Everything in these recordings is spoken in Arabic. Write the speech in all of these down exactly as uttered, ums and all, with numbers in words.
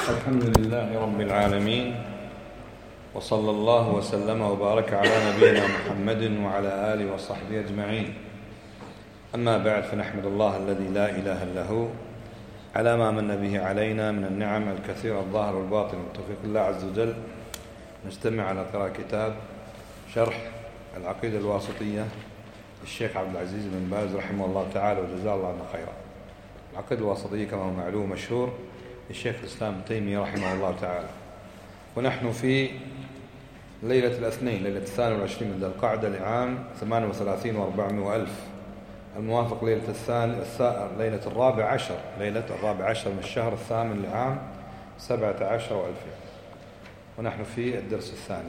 الحمد لله رب العالمين، وصلى الله وسلم وبارك على نبينا محمد وعلى آله وصحبه أجمعين. أما بعد، فنحمد الله الذي لا إله إلا هو على ما من به علينا من النعم الكثيرة الظاهر والباطن، بتوفيق الله عز وجل نجتمع على قراءة كتاب شرح العقيدة الواسطية للشيخ عبد العزيز بن باز رحمه الله تعالى وجزاه الله عنه خيرا. العقيدة الواسطية كما هو معلوم مشهور للشيخ الإسلام ابن تيمية رحمه الله تعالى. ونحن في ليلة الاثنين، ليلة الثاني والعشرين من ذي القعدة لعام ثمانية وثلاثين وأربعمائة وألف، الموافق ليلة الثاني الثائر ليلة الرابع عشر ليلة الرابع عشر من الشهر الثامن لعام سبعة عشر وألفين، ونحن في الدرس الثاني.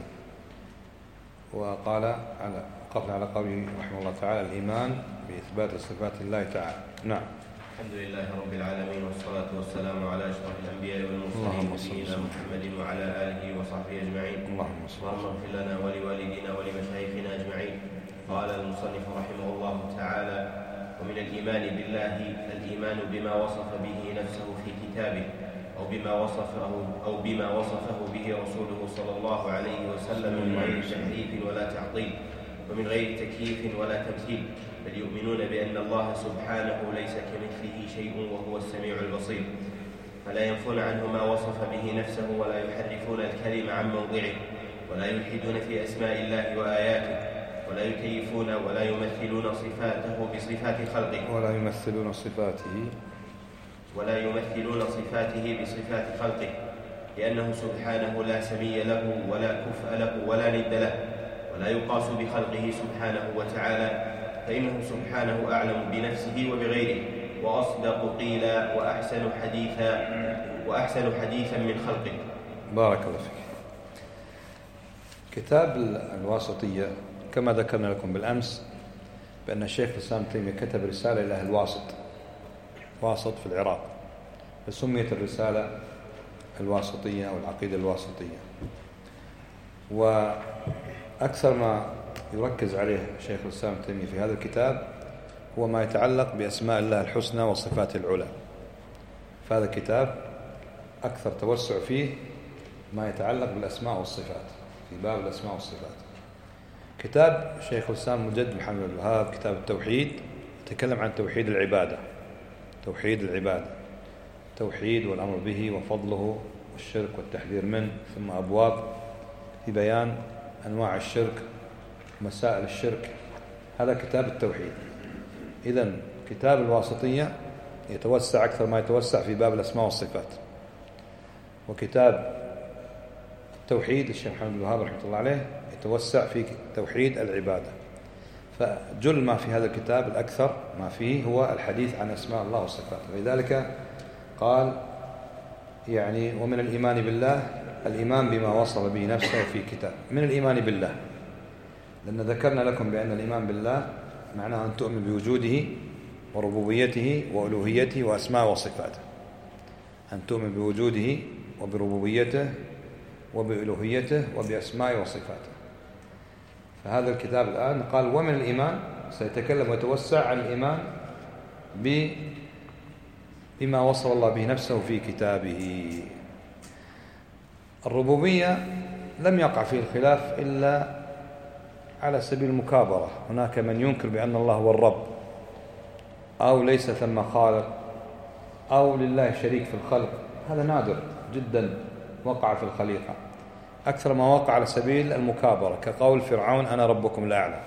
وقال على وقفنا على قوله رحمه الله تعالى: الإيمان بإثبات صفات الله تعالى. نعم. الحمد لله رب العالمين، والصلاة والسلام على أشرف الأنبياء والمرسلين نبينا محمد وعلى آله وصحبه أجمعين. اللهم صل اللهم اغفر لنا ولوالدينا ولمشايخنا أجمعين. قال المصنف رحمه الله تعالى: ومن الإيمان بالله الإيمان بما وصف به نفسه في كتابه، أو بما وصفه أو بما وصفه به رسوله صلى الله عليه وسلم من غير تحريف ولا تعطيل، ومن غير تكييف ولا تمثيل، بل يؤمنون بأن الله سبحانه ليس كمثله شيء وهو السميع البصير، فلا ينفون عنه ما وصف به نفسه، ولا يحرفون الكلم عن موضعه، ولا يلحدون في أسماء الله وآياته، ولا يكيفون ولا يمثلون صفاته بصفات خلقه ولا يمثلون صفاته ولا يمثلون صفاته بصفات خلقه، لأنه سبحانه لا سمي له ولا كفء له ولا ند له، ولا يقاس بخلقه سبحانه وتعالى، فإنه سبحانه أعلم بنفسه وبغيره، وأصدق قيلا، وأحسن حديثا وأحسن حديثا من خلقه. بارك الله فيك. كتاب الواسطية كما ذكرنا لكم بالأمس بأن الشيخ الإسلام ابن تيمية كتب رسالة إلى أهل الواسط، واسط في العراق، فسميت الرسالة الواسطية أو العقيدة الواسطية. وأكثر ما يركز عليه شيخ الإسلام ابن تيمية في هذا الكتاب هو ما يتعلق بأسماء الله الحسنى وصفات العلى. فهذا الكتاب أكثر توسع فيه ما يتعلق بالأسماء والصفات، في باب الأسماء والصفات. كتاب شيخ الإسلام مجدد محمد بن الوهاب كتاب التوحيد يتكلم عن توحيد العبادة، توحيد العبادة، توحيد والأمر به وفضله والشرك والتحذير منه، ثم أبواب في بيان أنواع الشرك، مسائل الشرك. هذا كتاب التوحيد. إذن كتاب الواسطية يتوسع أكثر ما يتوسع في باب الأسماء والصفات. وكتاب التوحيد الشيخ محمد بن الوهاب رحمه الله عليه يتوسع في توحيد العبادة. فجل ما في هذا الكتاب الأكثر ما فيه هو الحديث عن أسماء الله وصفاته. لذلك قال يعني: ومن الإيمان بالله الإيمان بما وصف به نفسه في كتاب. من الإيمان بالله، لأن ذكرنا لكم بأن الإيمان بالله معناه أن تؤمن بوجوده وربوبيته وألوهيته وأسماء وصفاته، أن تؤمن بوجوده وبربوبيته وبألوهيته وبأسماء وصفاته. فهذا الكتاب الآن قال: ومن الإيمان، سيتكلم ويتوسع عن الإيمان بما وصف الله به نفسه في كتابه. الربوبية لم يقع فيه الخلاف إلا على سبيل المكابرة. هناك من ينكر بأن الله هو الرب، أو ليس ثم خالق، أو لله شريك في الخلق. هذا نادر جدا وقع في الخليقة. أكثر ما وقع على سبيل المكابرة، كقول فرعون: أنا ربكم الأعلى.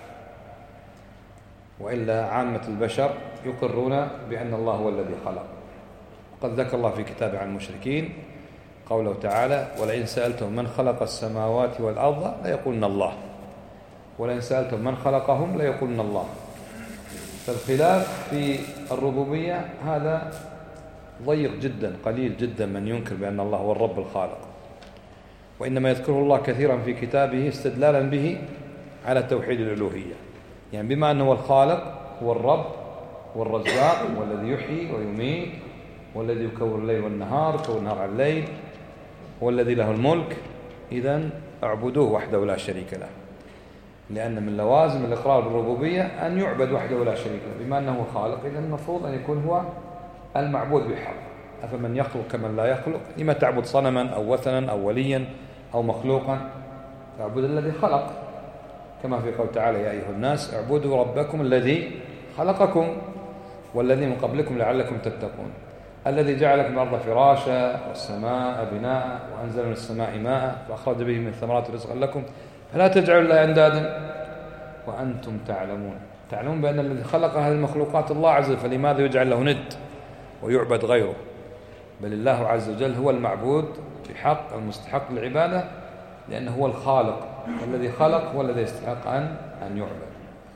وإلا عامة البشر يقرون بأن الله هو الذي خلق. وقد ذكر الله في كتابه عن المشركين قوله تعالى: ولئن سألتم من خلق السماوات والأرض ليقولن الله، ولئن سألتم من خلقهم ليقولن الله. فالخلاف في الربوبية هذا ضيق جدا، قليل جدا من ينكر بأن الله هو الرب الخالق. وإنما يذكره الله كثيرا في كتابه استدلالا به على توحيد الألوهية، يعني بما أنه هو الخالق، هو الرب والرزاق، والذي يحيي ويميت، والذي يكور الليل والنهار، يكور النهار على الليل، هو الذي له الملك، إذن اعبدوه وحده لا شريك له. لأن من لوازم الإقرار بالربوبية أن يعبد وحده لا شريك له، بما أنه خالق إذن المفروض أن يكون هو المعبود بحق. أفمن يخلق كمن لا يخلق؟ لما تعبد صنما أو وثنا أو وليا أو مخلوقا؟ فاعبد الذي خلق، كما في قول تعالى يا أيها الناس اعبدوا ربكم الذي خلقكم والذي من قبلكم لعلكم تتقون، الذي جعل لكم الأرض فراشا والسماء بناء وأنزل من السماء ماء فأخرج به من ثمرات رزقا لكم فلا تجعلوا لله أندادا وأنتم تعلمون. تعلمون بأن الذي خلق هذه المخلوقات الله عز وجل، فلماذا يجعل له ند ويعبد غيره؟ بل الله عز وجل هو المعبود بحق المستحق للعبادة، لأنه هو الخالق، والذي خلق هو الذي يستحق أن أن يعبد.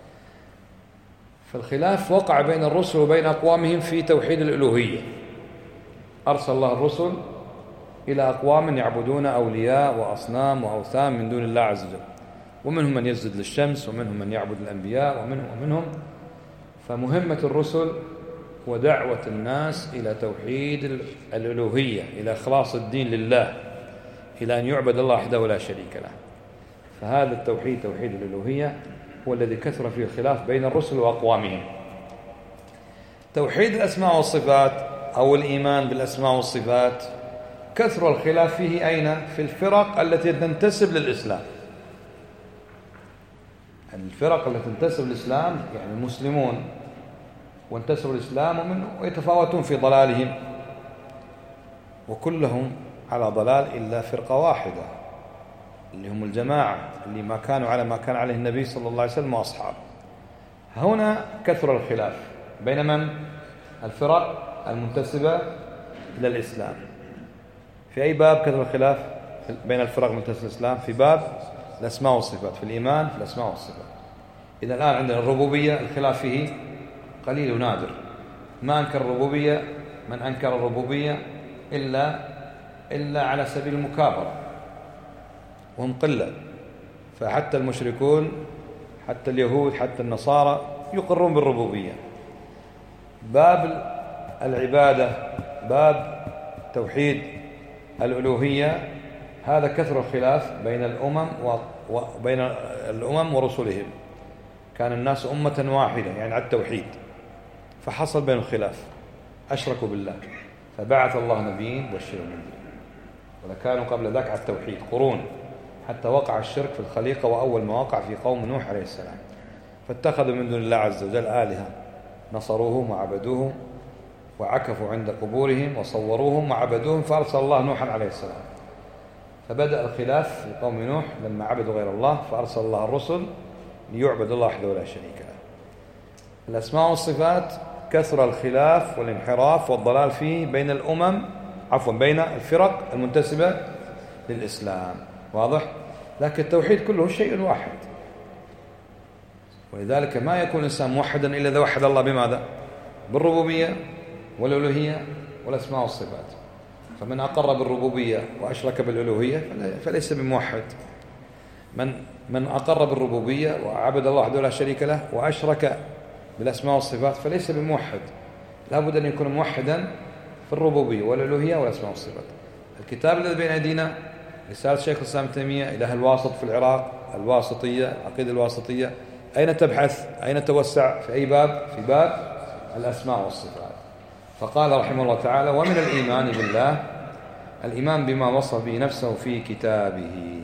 فالخلاف وقع بين الرسل وبين أقوامهم في توحيد الألوهية. أرسل الله الرسل إلى أقوام يعبدون أولياء وأصنام وأوثان من دون الله عز وجل، ومنهم من يسجد للشمس ومنهم من يعبد الأنبياء ومنهم ومنهم فمهمة الرسل ودعوة الناس إلى توحيد الألوهية، إلى إخلاص الدين لله، إلى أن يعبد الله وحده لا شريك له. فهذا التوحيد توحيد الألوهية هو الذي كثر فيه الخلاف بين الرسل وأقوامهم. توحيد الأسماء والصفات أو الإيمان بالأسماء والصفات كثر الخلاف فيه أين؟ في الفرق التي تنتسب للإسلام. الفرق التي تنتسب للإسلام يعني المسلمون وانتسبوا الإسلام ومن ويتفاوتون في ضلالهم، وكلهم على ضلال إلا فرقة واحدة اللي هم الجماعة اللي ما كانوا على ما كان عليه النبي صلى الله عليه وسلم وأصحابه. هنا كثر الخلاف بين من؟ الفرق المنتسبة إلى الإسلام. في أي باب كثر الخلاف بين الفرق المنتسبة للإسلام؟ في باب الأسماء والصفات، في الإيمان في الأسماء والصفات. إذا الآن عندنا الربوبية الخلاف فيه قليل ونادر، ما أنكر الربوبية من أنكر الربوبية إلا إلا على سبيل المكابرة، وهم قلة. فحتى المشركون حتى اليهود حتى النصارى يقرون بالربوبية. باب العبادة باب توحيد الألوهية هذا كثر الخلاف بين الأمم وبين الأمم ورسلهم. كان الناس أمة واحدة يعني على التوحيد، فحصل بين الخلاف، أشركوا بالله فبعث الله نبيين بشروا منذرين، ولكانوا قبل ذاك على التوحيد قرون حتى وقع الشرك في الخليقة، وأول ما وقع في قوم نوح عليه السلام، فاتخذوا من دون الله عز وجل آلهة نصروهم وعبدوهم وعكفوا عند قبورهم وصوروهم وعبدوهم، فأرسل الله نوحا عليه السلام. فبدأ الخلاف في قوم نوح لما عبدوا غير الله، فأرسل الله الرسل ليعبد الله وحده ولا شريك له. الأسماء والصفات كثر الخلاف والانحراف والضلال فيه بين الأمم عفوا بين الفرق المنتسبة للإسلام، واضح؟ لكن التوحيد كله شيء واحد، ولذلك ما يكون الإنسان موحدا إلا إذا وحد الله بماذا؟ بالربوبية والألوهية والأسماء والصفات. فمن أقر بالربوبية وأشرك بالألوهية فليس بموحد. من من أقر بالربوبية وعبد الله وحده لا شريك له وأشرك بالأسماء والصفات فليس بموحد، لابد أن يكون موحدا في الربوبية والألوهية والأسماء والصفات. الكتاب الذي بين أيدينا رسالة شيخ الإسلام ابن تيمية إلى أهل الواسط في العراق، الواسطية، العقيدة الواسطية. أين تبحث؟ أين توسع؟ في أي باب؟ في باب الأسماء والصفات. فقال رحمه الله تعالى: ومن الإيمان بالله الإيمان بما وصف به نفسه في كتابه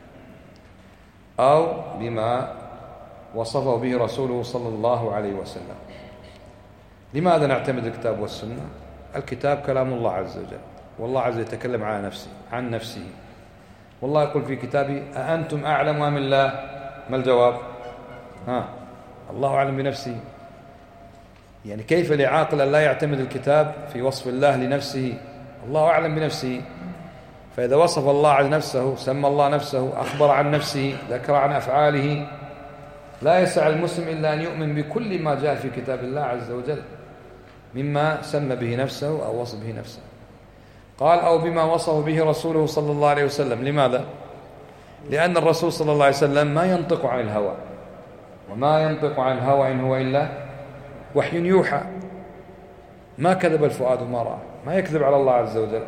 أو بما وصفه به رسوله صلى الله عليه وسلم. لماذا نعتمد الكتاب والسنة؟ الكتاب كلام الله عز وجل، والله عز وجل يتكلم عن نفسه عن نفسه والله يقول في كتابه: أأنتم أعلم أم الله؟ ما الجواب؟ ها الله أعلم بنفسه. يعني كيف لعاقل أن لا يعتمد الكتاب في وصف الله لنفسه؟ الله أعلم بنفسه. فإذا وصف الله عن نفسه، سمى الله نفسه، أخبر عن نفسه، ذكر عن أفعاله، لا يسع المسلم إلا أن يؤمن بكل ما جاء في كتاب الله عز وجل مما سمى به نفسه أو وصف به نفسه. قال: أو بما وصف به رسوله صلى الله عليه وسلم. لماذا؟ لأن الرسول صلى الله عليه وسلم ما ينطق عن الهوى، وما ينطق عن الهوى إن هو إلا وحي يوحى. ما كذب الفؤاد ما رأى، ما يكذب على الله عز وجل.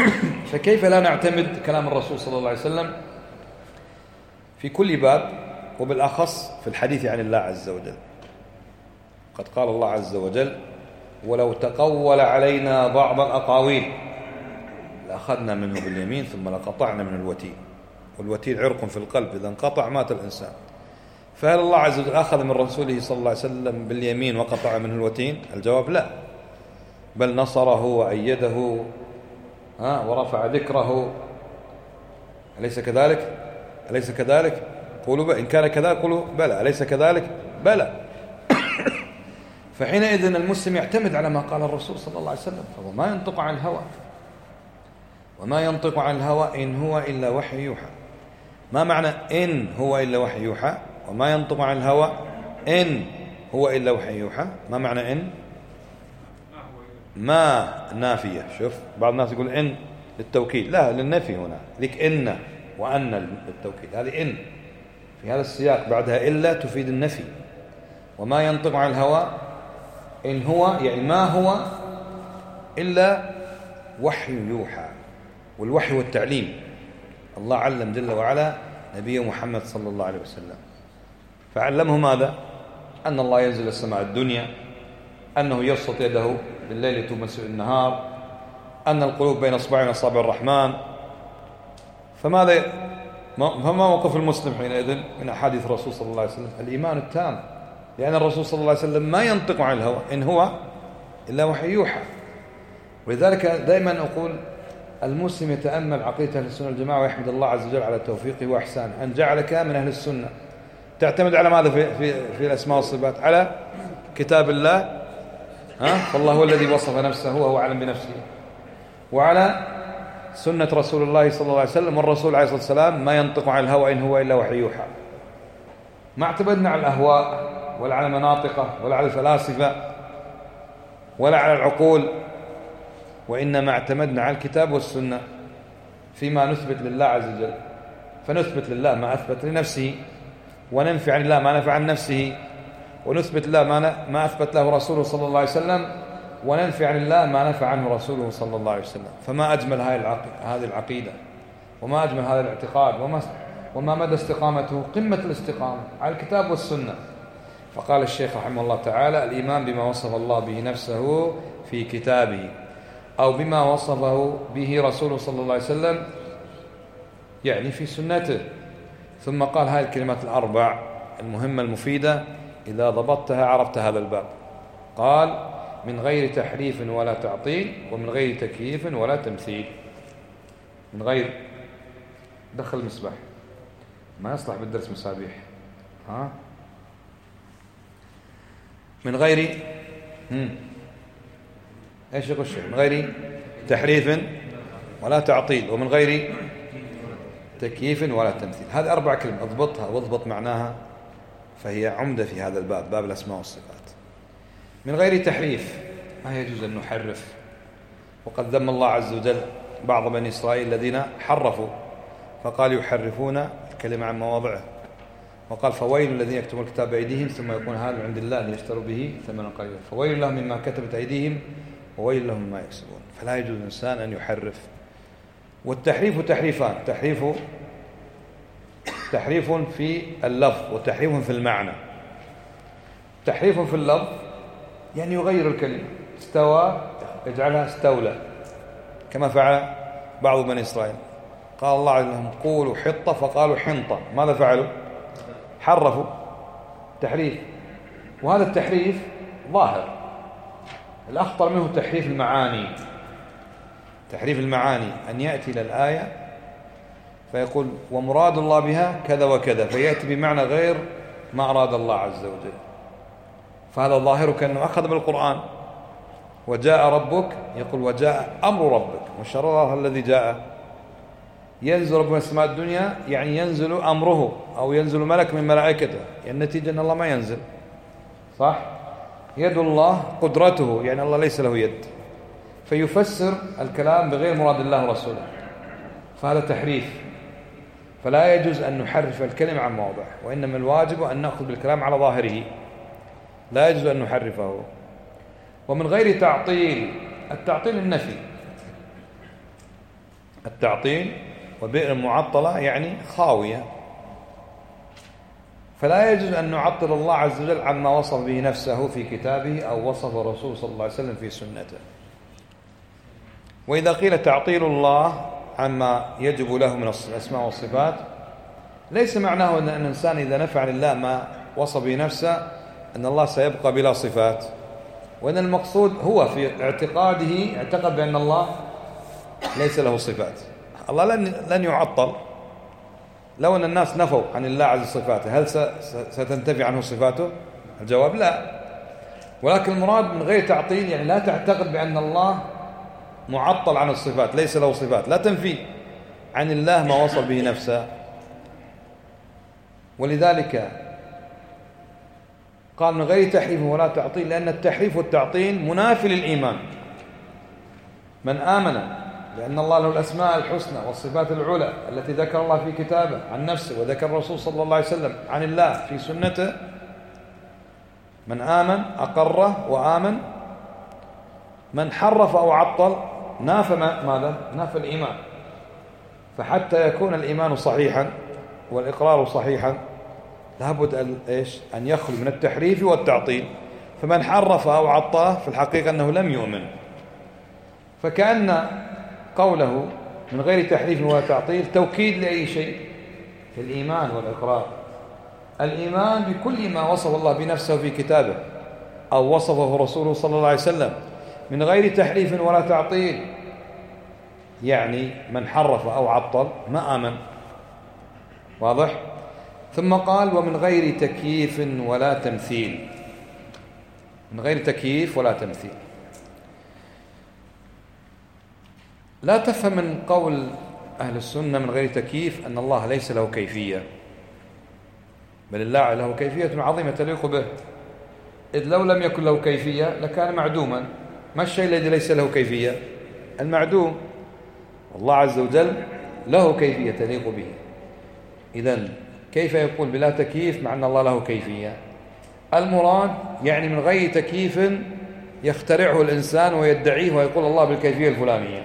فكيف لا نعتمد كلام الرسول صلى الله عليه وسلم في كل باب وبالأخص في الحديث عن الله عز وجل. قد قال الله عز وجل: ولو تقول علينا بعض الأقاويل لأخذنا منه باليمين ثم لقطعنا من الوتين. والوتين عرق في القلب، إذا انقطع مات الإنسان. فهل الله عز وجل أخذ من رسوله صلى الله عليه وسلم باليمين وقطع منه الوتين؟ الجواب لا، بل نصره وأيده ها ورفع ذكره. أليس كذلك؟ أليس كذلك؟ قولوا إن كان كذلك قولوا بلى. أليس كذلك؟ بلى. فحينئذ المسلم يعتمد على ما قال الرسول صلى الله عليه وسلم، فهو ما ينطق عن الهوى، وما ينطق عن الهوى إن هو إلا وحي يوحى. ما معنى إن هو إلا وحي يوحى؟ وما ينطق عن الهوى إن هو إلا وحي يوحى. ما معنى إن؟ ما نافية. شوف بعض الناس يقول إن للتوكيد، لا، للنفي. هنا ذيك إن وأن للتوكيد، هذه إن في هذا السياق بعدها إلا تفيد النفي. وما ينطق عن الهوى إن هو يعني ما هو إلا وحي يوحى. والوحي والتعليم، الله علم جل وعلا نبيه محمد صلى الله عليه وسلم، فعلمه ماذا؟ أن الله ينزل السماء الدنيا، أنه يبسط يده بالليل تمس النهار، أن القلوب بين أصبعين أصابع الرحمن. فماذا فما موقف المسلم حينئذ من أحاديث الرسول صلى الله عليه وسلم؟ الإيمان التام، لأن الرسول صلى الله عليه وسلم ما ينطق عن الهوى إن هو إلا وحي يوحى. ولذلك دائما أقول المسلم يتأمل عقيدة أهل السنة والجماعة ويحمد الله عز وجل على توفيقه وإحسانه أن جعلك من أهل السنة. تعتمد على ماذا في, في, في الأسماء والصفات؟ على كتاب الله، ها؟ فالله هو الذي وصف نفسه وهو أعلم بنفسه، وعلى سنة رسول الله صلى الله عليه وسلم، والرسول عليه الصلاة والسلام ما ينطق عن الهوى إن هو إلا وحي يوحى. ما اعتمدنا على الأهواء ولا على المناطق ولا على الفلاسفة ولا على العقول، وإنما اعتمدنا على الكتاب والسنة فيما نثبت لله عز وجل. فنثبت لله ما أثبت لنفسه، وننفي عن الله ما نفع عن نفسه، ونثبت الله ما ما أثبت له رسوله صلى الله عليه وسلم، وننفي عن الله ما نفع عنه رسوله صلى الله عليه وسلم. فما أجمل هذه العقيدة، وما أجمل هذا الاعتقاد، وما وما مدى استقامته، قمة الاستقامة على الكتاب والسنة. فقال الشيخ رحمه الله تعالى: الإيمان بما وصف الله به نفسه في كتابه، أو بما وصفه به رسوله صلى الله عليه وسلم، يعني في سنته. ثم قال هذه الكلمات الأربع المهمة المفيدة، إذا ضبطتها عرفت هذا الباب. قال: من غير تحريف ولا تعطيل، ومن غير تكييف ولا تمثيل. من غير، دخل المصباح، ما يصلح بالدرس مصابيح، ها؟ من غير هم. ايش يقول الشيخ؟ من غير تحريف ولا تعطيل، ومن غير تكييف ولا تمثيل. هذه أربع كلمات اضبطها واضبط معناها، فهي عمدة في هذا الباب، باب الأسماء والصفات. من غير تحريف، ما يجوز أن نحرف. وقد ذم الله عز وجل بعض بني إسرائيل الذين حرفوا، فقال يحرفون الكلمة عن مواضعه، وقال: فويل الذين يكتبون الكتاب بأيديهم ثم يكون هذا عند الله ليشتروا به ثمنا قليلا، فويل لهم مما كتبت أيديهم وويل لهم مما يكسبون. فلا يجوز الإنسان أن يحرف. والتحريف تحريفان: تحريف تحريف في اللفظ، وتحريف في المعنى. تحريف في اللفظ يعني يغير الكلمة، استوى يجعلها استولى، كما فعل بعض بني إسرائيل. قال الله لهم: قولوا حطة فقالوا حنطة. ماذا فعلوا؟ حرفوا، تحريف. وهذا التحريف ظاهر. الأخطر منه تحريف المعاني. تحريف المعاني أن يأتي إلى الآية فيقول: ومراد الله بها كذا وكذا، فيأتي بمعنى غير ما أراد الله عز وجل. فهذا ظاهر كأنه أخذ بالقرآن: وجاء ربك، يقول وجاء أمر ربك، والشرار الذي جاء. ينزل ربنا السماء الدنيا يعني ينزل أمره، أو ينزل ملك من ملائكته، يعني النتيجة أن الله ما ينزل، صح؟ يد الله قدرته، يعني الله ليس له يد، فيفسر الكلام بغير مراد الله ورسوله، فهذا تحريف. فلا يجوز أن نحرف الكلمة عن مواضعه، وإنما الواجب أن نأخذ بالكلام على ظاهره، لا يجوز أن نحرفه. ومن غير تعطيل، التعطيل النفي. التعطيل وبئر معطلة يعني خاوية، فلا يجوز أن نعطل الله عز وجل عما وصف به نفسه في كتابه أو وصف الرسول صلى الله عليه وسلم في سنته. وإذا قيل تعطيل الله عما يجب له من الأسماء والصفات ليس معناه أن الإنسان إذا نفع لله ما وصف به نفسه أن الله سيبقى بلا صفات، وأن المقصود هو في اعتقاده اعتقد بأن الله ليس له صفات. الله لن لن يعطل. لو أن الناس نفوا عن الله عز صفاته هل ستنتفي عنه صفاته؟ الجواب لا. ولكن المراد من غير تعطيل يعني لا تعتقد بأن الله معطل عن الصفات، ليس له صفات، لا تنفي عن الله ما وصف به نفسه. ولذلك قال من غير تحريف ولا تعطيل، لأن التحريف والتعطيل منافي للإيمان. من آمن لأن الله له الأسماء الحسنى والصفات العلى التي ذكر الله في كتابه عن نفسه وذكر الرسول صلى الله عليه وسلم عن الله في سنته، من آمن أقره وآمن. من حرف أو عطل نافى ماذا؟ نافى الإيمان. فحتى يكون الإيمان صحيحا والإقرار صحيحا لابد أن إيش؟ أن يخلو من التحريف والتعطيل. فمن حرف أو عطاه في الحقيقة أنه لم يؤمن. فكأن قوله من غير تحريف ولا تعطيل توكيد لأي شيء؟ في الإيمان والإقرار. الإيمان بكل ما وصف الله بنفسه في كتابه أو وصفه رسوله صلى الله عليه وسلم من غير تحريف ولا تعطيل، يعني من حرف أو عطل ما آمن. واضح؟ ثم قال ومن غير تكييف ولا تمثيل. من غير تكييف ولا تمثيل لا تفهم من قول أهل السنة من غير تكييف أن الله ليس له كيفية، بل الله له كيفية عظيمة تليق به، إذ لو لم يكن له كيفية لكان معدوما. ما الشيء الذي ليس له كيفية؟ المعدوم. والله عز وجل له كيفية تليق به. إذن كيف يقول بلا تكييف مع أن الله له كيفية؟ المراد يعني من غير تكييف يخترعه الإنسان ويدعيه ويقول الله بالكيفية الفلانية.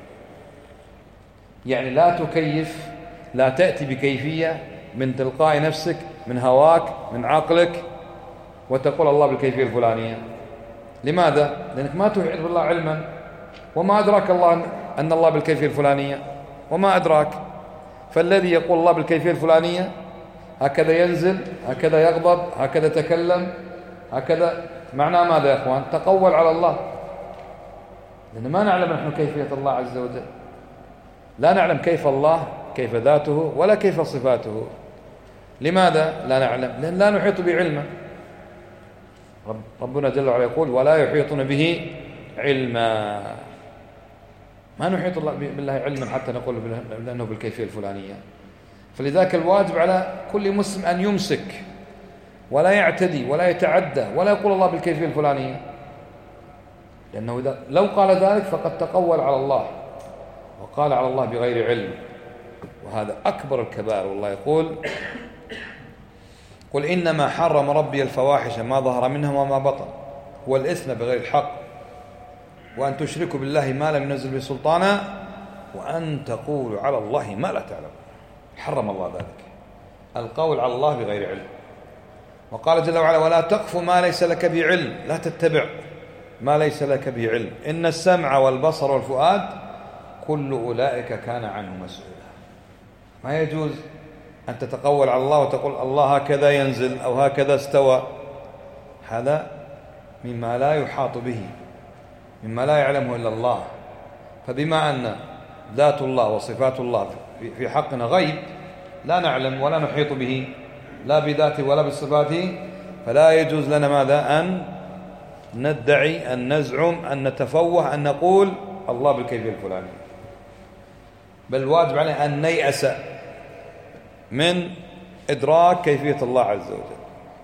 يعني لا تكيف، لا تأتي بكيفية من تلقاء نفسك من هواك من عقلك وتقول الله بالكيفية الفلانية. لماذا؟ لأنك ما تحيط بالله علما، وما أدراك الله أن الله بالكيفية الفلانية، وما أدراك. فالذي يقول الله بالكيفية الفلانية هكذا ينزل، هكذا يغضب، هكذا تكلم، هكذا، معناه ماذا يا أخوان؟ تقول على الله، لأن ما نعلم نحن كيفية الله عز وجل. لا نعلم كيف الله، كيف ذاته، ولا كيف صفاته. لماذا لا نعلم؟ لأن لا نحيط بعلمه. رب ربنا جل وعلا يقول ولا يحيطون به علما. ما نحيط الله بالله علما حتى نقول لأنه بالكيفية الفلانية. فلذلك الواجب على كل مسلم أن يمسك ولا يعتدي ولا يتعدى ولا يقول الله بالكيفية الفلانية، لأنه إذا لو قال ذلك فقد تقول على الله وقال على الله بغير علم، وهذا أكبر الكبائر. والله يقول قل إنما حرم ربي الفواحش ما ظهر منها وما بطن والإثم بغير الحق وأن تشركوا بالله ما لم ينزل به سلطانا وأن تقولوا على الله ما لا تعلم. حرم الله ذلك، القول على الله بغير علم. وقال جل وعلا ولا تقف ما ليس لك به علم، لا تتبع ما ليس لك به علم، إن السمع والبصر والفؤاد كل أولئك كان عنه مسؤولا. ما يجوز أن تتقول على الله وتقول الله هكذا ينزل أو هكذا استوى، هذا مما لا يحاط به، مما لا يعلمه إلا الله. فبما أن ذات الله وصفات الله في حقنا غيب لا نعلم ولا نحيط به لا بذاته ولا بصفاته، فلا يجوز لنا ماذا؟ أن ندعي، أن نزعم، أن نتفوه، أن نقول الله بالكيفية الفلانية. بل واجب علينا أن نيأس من إدراك كيفية الله عز وجل.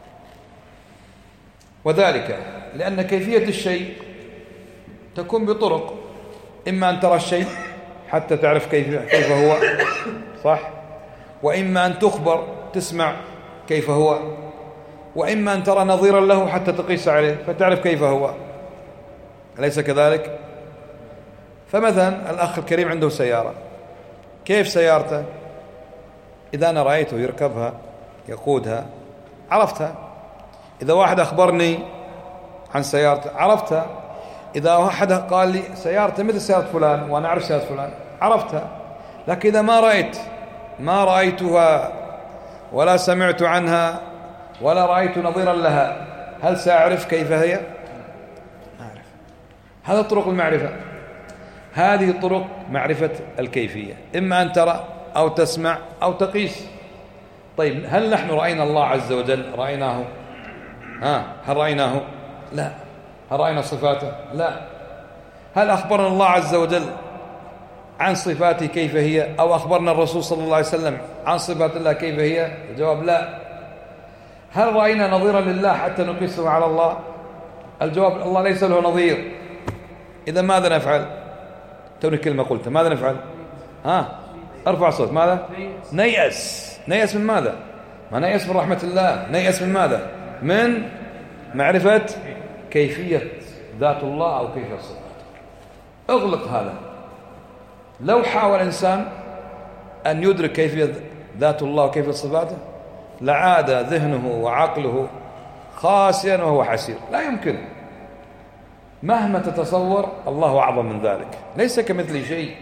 وذلك لأن كيفية الشيء تكون بطرق، إما أن ترى الشيء حتى تعرف كيف كيف هو، صح؟ وإما أن تخبر تسمع كيف هو، وإما أن ترى نظيرا له حتى تقيس عليه فتعرف كيف هو. أليس كذلك؟ فمثلا الأخ الكريم عنده سيارة، كيف سيارته؟ إذا أنا رأيته يركبها يقودها عرفتها. إذا واحد أخبرني عن سيارته عرفتها. إذا واحد قال لي سيارته مثل سيارة فلان وأنا أعرف سيارة فلان عرفتها. لكن إذا ما رأيت ما رأيتها ولا سمعت عنها ولا رأيت نظيرا لها، هل سأعرف كيف هي؟ ما أعرف. هذا طرق المعرفة، هذه طرق معرفة الكيفية، إما أن ترى أو تسمع أو تقيس. طيب هل نحن رأينا الله عز وجل؟ رأيناه؟ ها هل رأيناه؟ لا. هل رأينا صفاته؟ لا. هل أخبرنا الله عز وجل عن صفاته كيف هي، أو أخبرنا الرسول صلى الله عليه وسلم عن صفات الله كيف هي؟ الجواب لا. هل رأينا نظيرا لله حتى نقيسه على الله؟ الجواب الله ليس له نظير. إذا ماذا نفعل؟ توني كلمة قلتها، ماذا نفعل؟ ها ارفع صوت. ماذا؟ نيأس. نيأس من ماذا؟ ما نيأس من رحمة الله. نيأس من ماذا؟ من معرفة كيفية ذات الله أو كيفية صفاته. اغلق هذا. لو حاول إنسان أن يدرك كيفية ذات الله وكيفية صفاته لعاد ذهنه وعقله خاسئا وهو حسير. لا يمكن. مهما تتصور الله أعظم من ذلك، ليس كمثل شيء.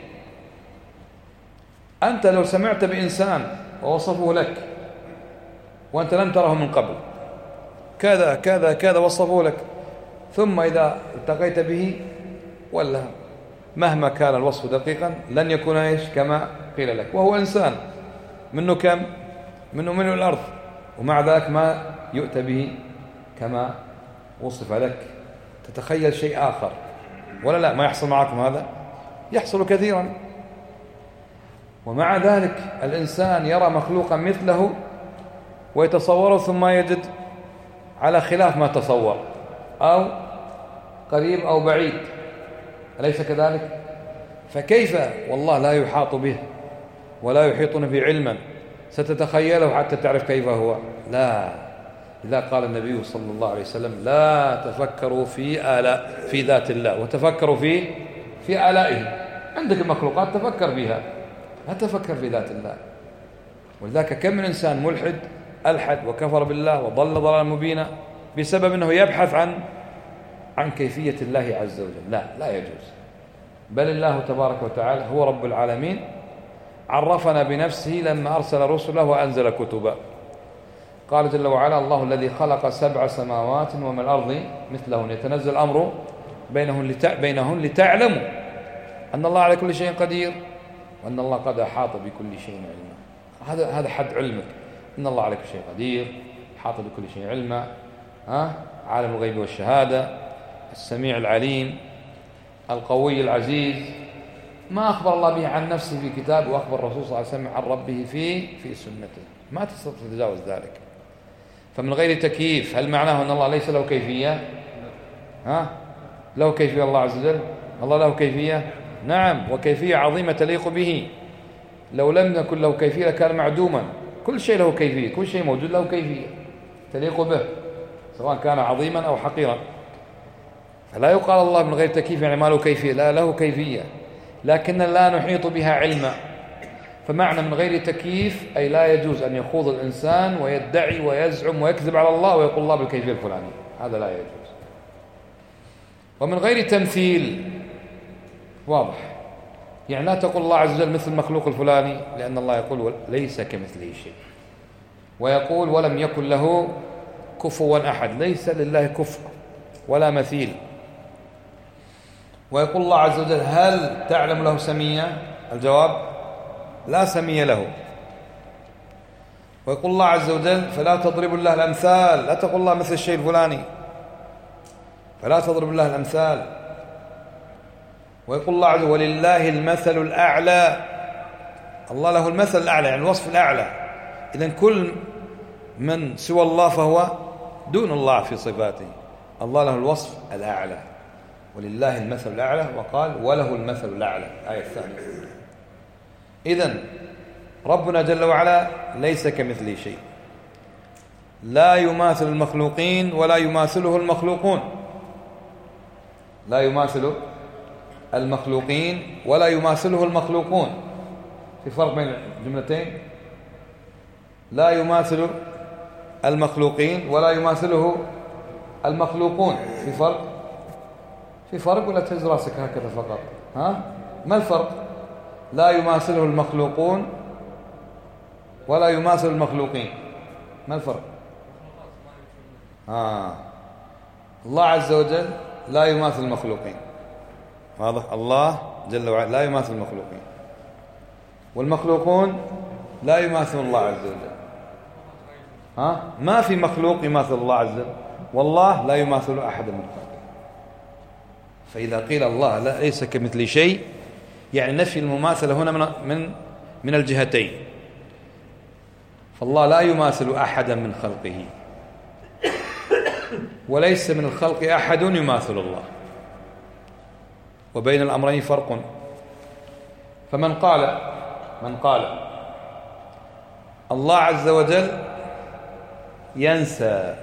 أنت لو سمعت بإنسان ووصفه لك وأنت لم تره من قبل، كذا كذا كذا وصفه لك، ثم إذا التقيت به ولا مهما كان الوصف دقيقا لن يكون إيش كما قيل لك، وهو إنسان منه كم منه منه الأرض، ومع ذلك ما يؤتى به كما وصف لك. تتخيل شيء آخر ولا لا؟ ما يحصل معكم هذا؟ يحصل كثيرا. ومع ذلك الإنسان يرى مخلوقا مثله ويتصوره ثم يجد على خلاف ما تصور، أو قريب أو بعيد، أليس كذلك؟ فكيف والله لا يحاط به ولا يحيطون به علما ستتخيله حتى تعرف كيف هو؟ لا. إذا قال النبي صلى الله عليه وسلم لا تفكروا في آلاء في ذات الله وتفكروا في في آلائه. عندك المخلوقات تفكر فيها، لا تفكر في ذات الله. ولذلك كم من إنسان ملحد ألحد وكفر بالله وضل ضلالا مبينا بسبب أنه يبحث عن عن كيفية الله عز وجل. لا لا يجوز. بل الله تبارك وتعالى هو رب العالمين، عرفنا بنفسه لما أرسل رسله وأنزل كتبا. قال جل وعلا الله الذي خلق سبع سماوات ومن الأرض مثلهن يتنزل الأمر بينهن, لتع... بينهن لتعلموا أن الله على كل شيء قدير وأن الله قد أحاط بكل شيء علما. هذا هذا حد علمك، إن الله على كل شيء قدير، أحاط بكل شيء علما، ها عالم الغيب والشهادة، السميع العليم، القوي العزيز. ما أخبر الله به عن نفسه في كتاب، وأخبر الرسول صلى الله عليه وسلم عن ربه في في سنته، ما تستطيع تتجاوز ذلك. فمن غير تكييف، هل معناه أن الله ليس له كيفية؟ ها له كيفية الله عز وجل؟ الله له كيفية؟ نعم، وكيفية عظيمة تليق به. لو لم يكن له كيفية لكان معدوما. كل شيء له كيفية، كل شيء موجود له كيفية تليق به، سواء كان عظيما أو حقيرا. فلا يقال الله من غير تكييف يعني ما له كيفية، لا له كيفية، لكن لا نحيط بها علما. فمعنى من غير تكييف أي لا يجوز أن يخوض الإنسان ويدعي ويزعم ويكذب على الله ويقول الله بالكيفية الفلانية، هذا لا يجوز. ومن غير تمثيل، واضح، يعني لا تقول الله عز وجل مثل المخلوق الفلاني، لأن الله يقول ليس كمثله شيء، ويقول ولم يكن له كفوا أحد، ليس لله كفء ولا مثيل. ويقول الله عز وجل هل تعلم له سميا؟ الجواب لا سمي له. ويقول الله عز وجل فلا تضرب الله الأمثال، لا تقول الله مثل الشيء الفلاني، فلا تضرب الله الأمثال. ويقول الله عز وجل ولله المثل الأعلى، الله له المثل الأعلى يعني الوصف الأعلى. إذن كل من سوى الله فهو دون الله في صفاته، الله له الوصف الأعلى، ولله المثل الأعلى، وقال وله المثل الأعلى آية الثانية. إذن ربنا جل وعلا ليس كمثله شيء، لا يماثل المخلوقين ولا يماثله المخلوقون، لا يماثل المخلوقين ولا يماثله المخلوقون. في فرق بين الجملتين، لا يماثل المخلوقين ولا يماثله المخلوقون. في فرق؟ في فرق ولا تهز راسك هكذا فقط؟ ها؟ ما الفرق؟ لا يماثله المخلوقون ولا يماثل المخلوقين، ما الفرق؟ آه. الله عز وجل لا يماثل المخلوقين، واضح؟ الله جل وعلا لا يماثل المخلوقين، والمخلوقون لا يماثل الله عز وجل. ها؟ ما في مخلوق يماثل الله عز وجل، والله لا يماثل أحد من خلقه. فإذا قيل الله لا ليس كمثل شيء، يعني نفي المماثلة هنا من من من الجهتين. فالله لا يماثل أحدا من خلقه، وليس من الخلق أحد يماثل الله، وبين الأمرين فرق. فمن قال من قال الله عز وجل ينسى،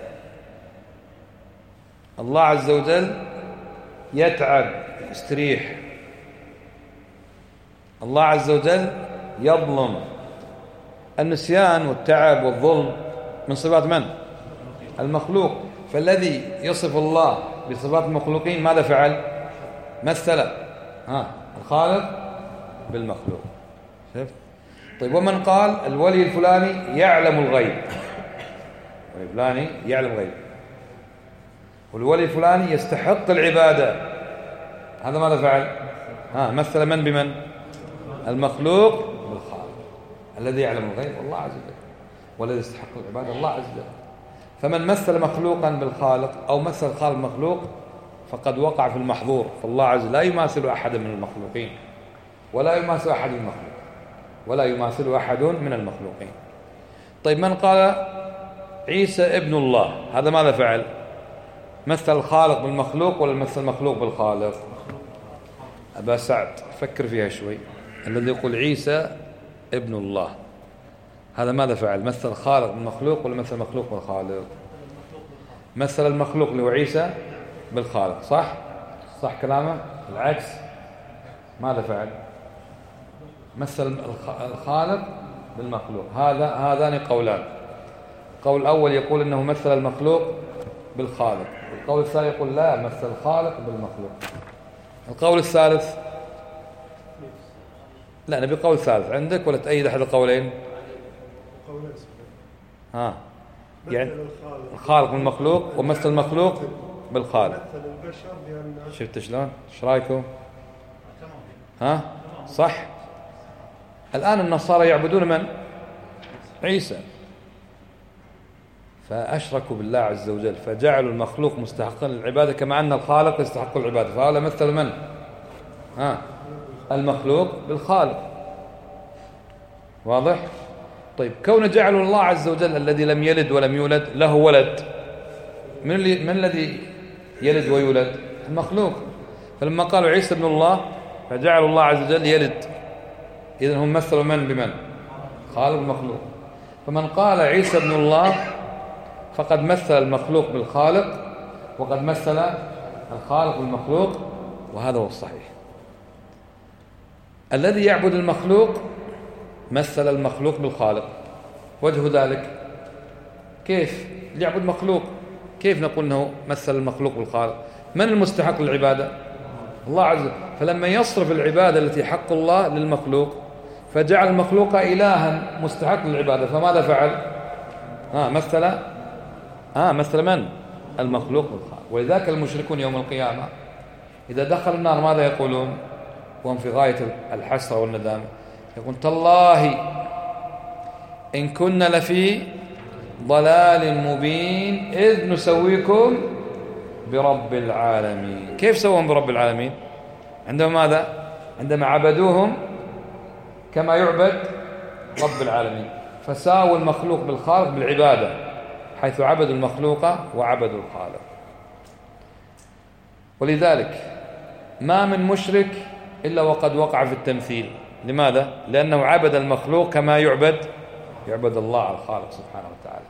الله عز وجل يتعب يستريح، الله عز وجل يظلم، النسيان والتعب والظلم من صفات من؟ المخلوق. فالذي يصف الله بصفات المخلوقين ماذا فعل؟ مثل ها الخالق بالمخلوق. شفت؟ طيب ومن قال الولي الفلاني يعلم الغيب، الولي الفلاني يعلم الغيب، والولي الفلاني يستحق العبادة، هذا ماذا فعل؟ ها مثل من بمن؟ المخلوق بالخالق. الذي يعلم الغيب الله عز وجل، والذي يستحق العبادة الله عز وجل. فمن مثل مخلوقا بالخالق أو مثل الخالق مخلوق فقد وقع في المحظور. فالله عز وجل لا يماثل أحدا من المخلوقين، ولا يماثل أحد من المخلوق، ولا يماثل أحد من المخلوقين. طيب من قال عيسى ابن الله، هذا ماذا فعل؟ مثل الخالق بالمخلوق ولا مثل المخلوق بالخالق؟ أبا سعد فكر فيها شوي. الذي يقول عيسى ابن الله هذا ماذا فعل؟ مثل الخالق بالمخلوق ولا مثل المخلوق بالخالق؟ مثل المخلوق اللي هو عيسى بالخالق، صح؟ صح كلامه؟ العكس ماذا فعل؟ مثل الخالق بالمخلوق. هذا هذان قولان. القول الأول يقول إنه مثل المخلوق بالخالق، القول الثاني يقول لا، مثل الخالق بالمخلوق. القول الثالث لا، نبي قول ثالث عندك ولا تأيد أحد القولين؟ ها يعني الخالق بالمخلوق ومثل المخلوق بالخالق. شفت شلون؟ ايش رايكم؟ ها صح. الآن النصارى يعبدون من؟ عيسى، فأشركوا بالله عز وجل، فجعلوا المخلوق مستحقا للعبادة كما أن الخالق يستحق العبادة. فهذا مثل من؟ ها المخلوق بالخالق. واضح؟ طيب كون جعلوا الله عز وجل الذي لم يلد ولم يولد له ولد، من, اللي من الذي يلد ويولد؟ المخلوق. فلما قالوا عيسى ابن الله فجعلوا الله عز وجل يلد، إذن هم مثلوا من بمن؟ خالق المخلوق. فمن قال عيسى ابن الله فقد مثل المخلوق بالخالق، وقد مثل الخالق بالمخلوق، وهذا هو الصحيح. الذي يعبد المخلوق مثل المخلوق بالخالق. وجه ذلك كيف؟ اللي يعبد مخلوق كيف نقول انه مثل المخلوق بالخالق؟ من المستحق للعبادة؟ الله عز وجل. فلما يصرف العبادة التي حق الله للمخلوق فجعل المخلوق إلها مستحق للعبادة، فماذا فعل؟ ها مثل ها مثل من؟ المخلوق بالخالق. ولذلك المشركون يوم القيامة إذا دخلوا النار ماذا يقولون وهم في غاية الحسرة والندامة؟ يقول تالله إن كنا لفي ضلال مبين إذ نسويكم برب العالمين. كيف سوهم برب العالمين؟ عندما ماذا؟ عندما عبدوهم كما يعبد رب العالمين، فساووا المخلوق بالخالق بالعبادة، حيث عبدوا المخلوق وعبدوا الخالق. ولذلك ما من مشرك إلا وقد وقع في التمثيل. لماذا؟ لأنه عبد المخلوق كما يعبد يعبد الله الخالق سبحانه وتعالى.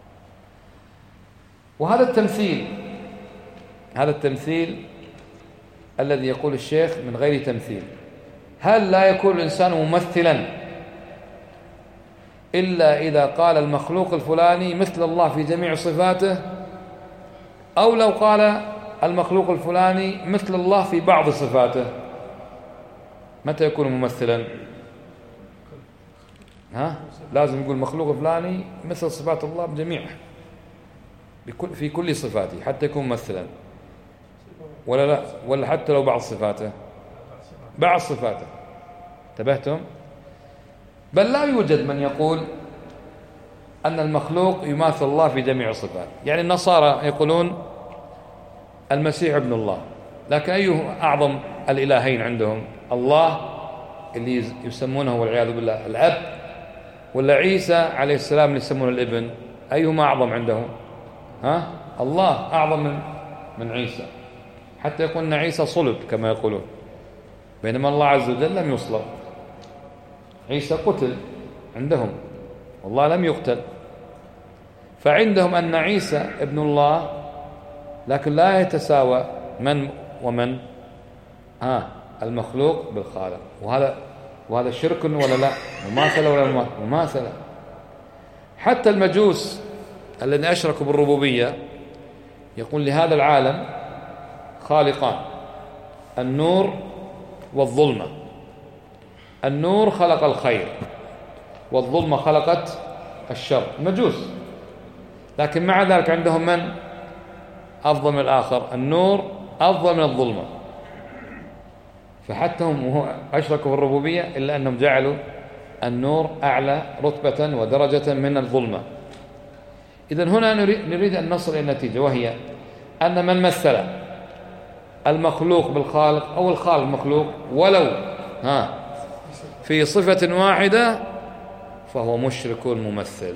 وهذا التمثيل هذا التمثيل الذي يقول الشيخ من غير تمثيل، هل لا يكون الإنسان ممثلا إلا إذا قال المخلوق الفلاني مثل الله في جميع صفاته، أو لو قال المخلوق الفلاني مثل الله في بعض صفاته. متى يكون ممثلا؟ ها؟ لازم يقول مخلوق فلاني مثل صفات الله بجميعها في كل صفاته حتى يكون ممثلا، ولا لا؟ ولا حتى لو بعض صفاته؟ بعض صفاته. انتبهتم؟ بل لا يوجد من يقول أن المخلوق يماثل الله في جميع الصفات. يعني النصارى يقولون المسيح ابن الله، لكن أيه أعظم الإلهين عندهم؟ الله اللي يسمونه والعياذ بالله الأب، ولا عيسى عليه السلام اللي يسمونه الابن؟ أيهما أعظم عندهم؟ ها؟ الله أعظم من من عيسى، حتى يقولون عيسى صلب كما يقولون، بينما الله عز وجل لم يصلب. عيسى قتل عندهم والله لم يقتل. فعندهم أن عيسى ابن الله، لكن لا يتساوى من ومن ها المخلوق بالخالق. وهذا وهذا شرك ولا لا؟ مماثلة ولا مماثلة؟ حتى المجوس الذين أشركوا بالربوبية يقول لهذا العالم خالقان، النور والظلمة. النور خلق الخير والظلمة خلقت الشر، المجوس. لكن مع ذلك عندهم من أفضل من الآخر؟ النور أفضل من الظلمة. فحتى هم أشركوا في الربوبية إلا أنهم جعلوا النور أعلى رتبة ودرجة من الظلمة. إذن هنا نريد أن نصل إلى النتيجة، وهي أن من مثل المخلوق بالخالق أو الخالق المخلوق ولو ها في صفة واحدة فهو مشرك ممثل.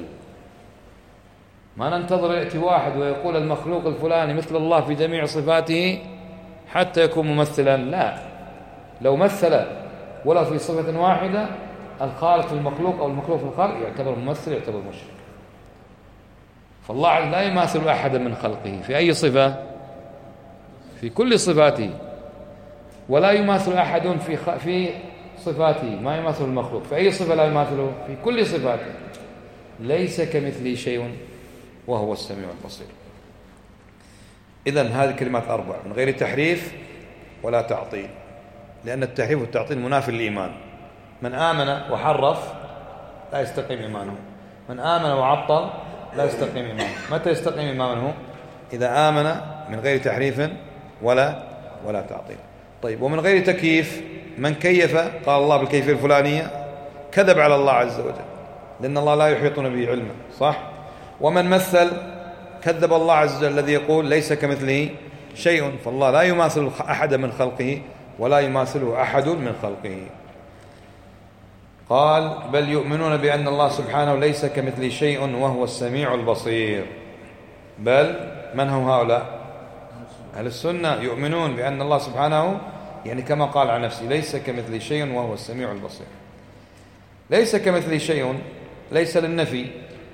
ما ننتظر يأتي واحد ويقول المخلوق الفلاني مثل الله في جميع صفاته حتى يكون ممثلا، لا. لو مثل ولا في صفة واحدة، الخالق في المخلوق أو المخلوق في الخالق، يعتبر ممثل، يعتبر مشرك. فالله لا يماثل أحدا من خلقه في أي صفة؟ في كل صفاته. ولا يماثل أحد في خ... في صفاته، ما يماثل المخلوق في أي صفة، لا يماثله في كل صفاته. ليس كمثله شيء وهو السميع البصير. إذن هذه الكلمات أربع من غير تحريف ولا تعطيل، لأن التحريف والتعطيل منافي للإيمان. من آمن وحرف لا يستقيم إيمانه، من آمن وعطل لا يستقيم إيمانه. متى يستقيم إيمانه؟ إذا آمن من غير تحريف ولا ولا تعطيل. طيب، ومن غير تكييف، من كيف قال الله بالكيفية الفلانية كذب على الله عز وجل، لأن الله لا يحيطون به علما، صح؟ ومن مثل كذب الله عز وجل الذي يقول ليس كمثله شيء، فالله لا يماثل أحد من خلقه ولا يماثله أحد من خلقه. قال بل يؤمنون بأن الله سبحانه ليس كمثله شيء وهو السميع البصير. بل من هم هؤلاء؟ أهل السنة يؤمنون بأن الله سبحانه يعني كما قال عن نفسه ليس كمثله شيء وهو السميع البصير. ليس كمثله شيء ليس للنفي،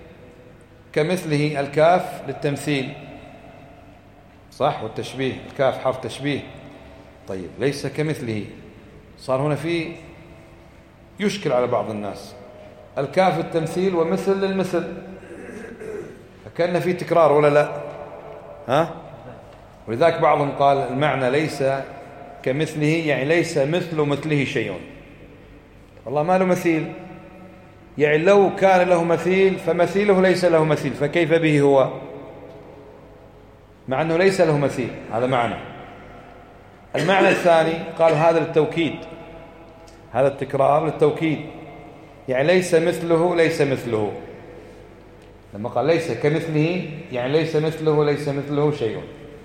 كمثله الكاف للتمثيل، صح؟ والتشبيه، الكاف حرف تشبيه. طيب، ليس كمثله، صار هنا في يشكل على بعض الناس، الكاف التمثيل ومثل للمثل، فكان في تكرار ولا لا؟ ها؟ ولذلك بعضهم قال المعنى ليس كمثله يعني ليس مثل مثله شيء. والله ما له مثيل، يعني لو كان له مثيل فمثيله ليس له مثيل، فكيف به هو؟ مع أنه ليس له مثيل، هذا معنى. المعنى الثاني قال هذا للتوكيد، هذا التكرار للتوكيد، يعني ليس مثله ليس مثله. لما قال ليس كمثله يعني ليس مثله ليس مثله شيء.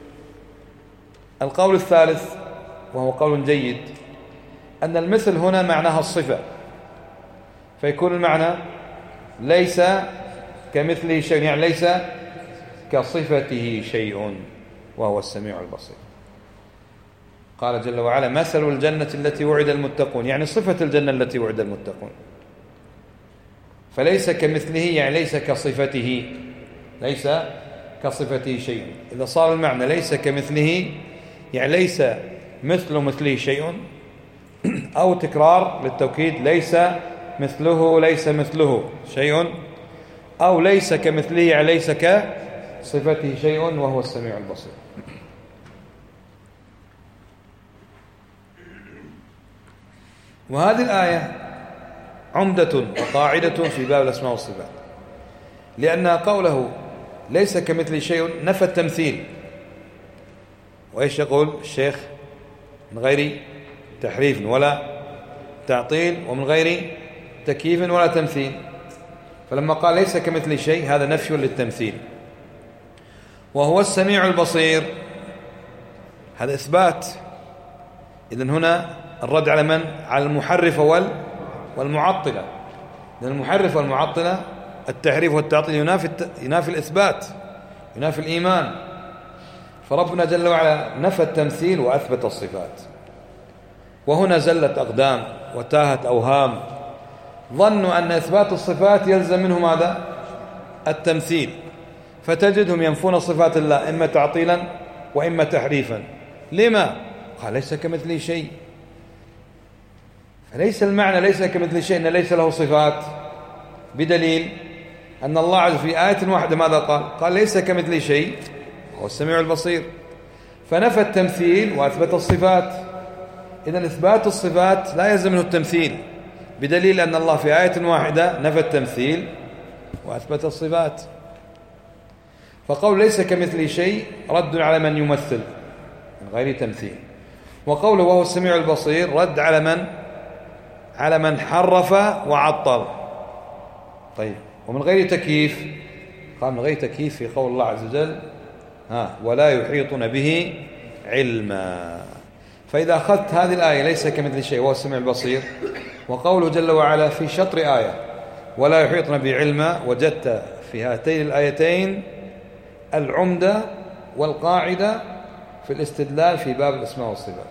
القول الثالث وهو قول جيد، أن المثل هنا معناها الصفة، فيكون المعنى ليس كمثله شيء يعني ليس كصفته شيء وهو السميع البصير. قال جل وعلا مثل الجنة التي وعد المتقون، يعني صفة الجنة التي وعد المتقون. فليس كمثله يعني ليس كصفته، ليس كصفته شيء. إذا صار المعنى ليس كمثله يعني ليس مثل مثله شيء، أو تكرار للتوكيد ليس مثله ليس مثله شيء، أو ليس كمثله ليس كصفته شيء، وهو السميع البصير. وهذه الآية عمدة وقاعدة في باب الأسماء والصفات، لأن قوله ليس كمثله شيء نفى التمثيل. وإيش يقول الشيخ؟ من غير تحريف ولا تعطيل، ومن غير تكييف ولا تمثيل. فلما قال ليس كمثله شيء هذا نفي للتمثيل. وهو السميع البصير هذا إثبات. إذن هنا الرد على من؟ على المحرف والمعطلة. لأن المحرف والمعطلة التحريف والتعطيل ينافي, ينافي الإثبات، ينافي الإيمان. فربنا جل وعلا نفى التمثيل وأثبت الصفات. وهنا زلت أقدام وتاهت أوهام، ظنوا أن إثبات الصفات يلزم منه ماذا؟ التمثيل، فتجدهم ينفون صفات الله إما تعطيلا وإما تحريفا. لما؟ قال ليس كمثله شيء. فليس المعنى ليس كمثله شيء أن ليس له صفات، بدليل أن الله عز وجل في آية واحدة ماذا قال؟ قال ليس كمثله شيء هو السميع البصير، فنفى التمثيل وأثبت الصفات. إذن إثبات الصفات لا يلزم منه التمثيل، بدليل أن الله في آية واحدة نفى التمثيل وأثبت الصفات. فقول ليس كمثله شيء رد على من يمثل من غير تمثيل، وقوله وهو السميع البصير رد على من؟ على من حرف وعطل. طيب، ومن غير تكييف قال من غير تكييف في قول الله عز وجل ها ولا يحيطون به علما. فإذا أخذت هذه الآية ليس كمثل شيء وهو السميع البصير، وقوله جل وعلا في شطر آية ولا يحيطون به علما، وجدت في هاتين الآيتين العمدة والقاعدة في الاستدلال في باب الأسماء والصفات.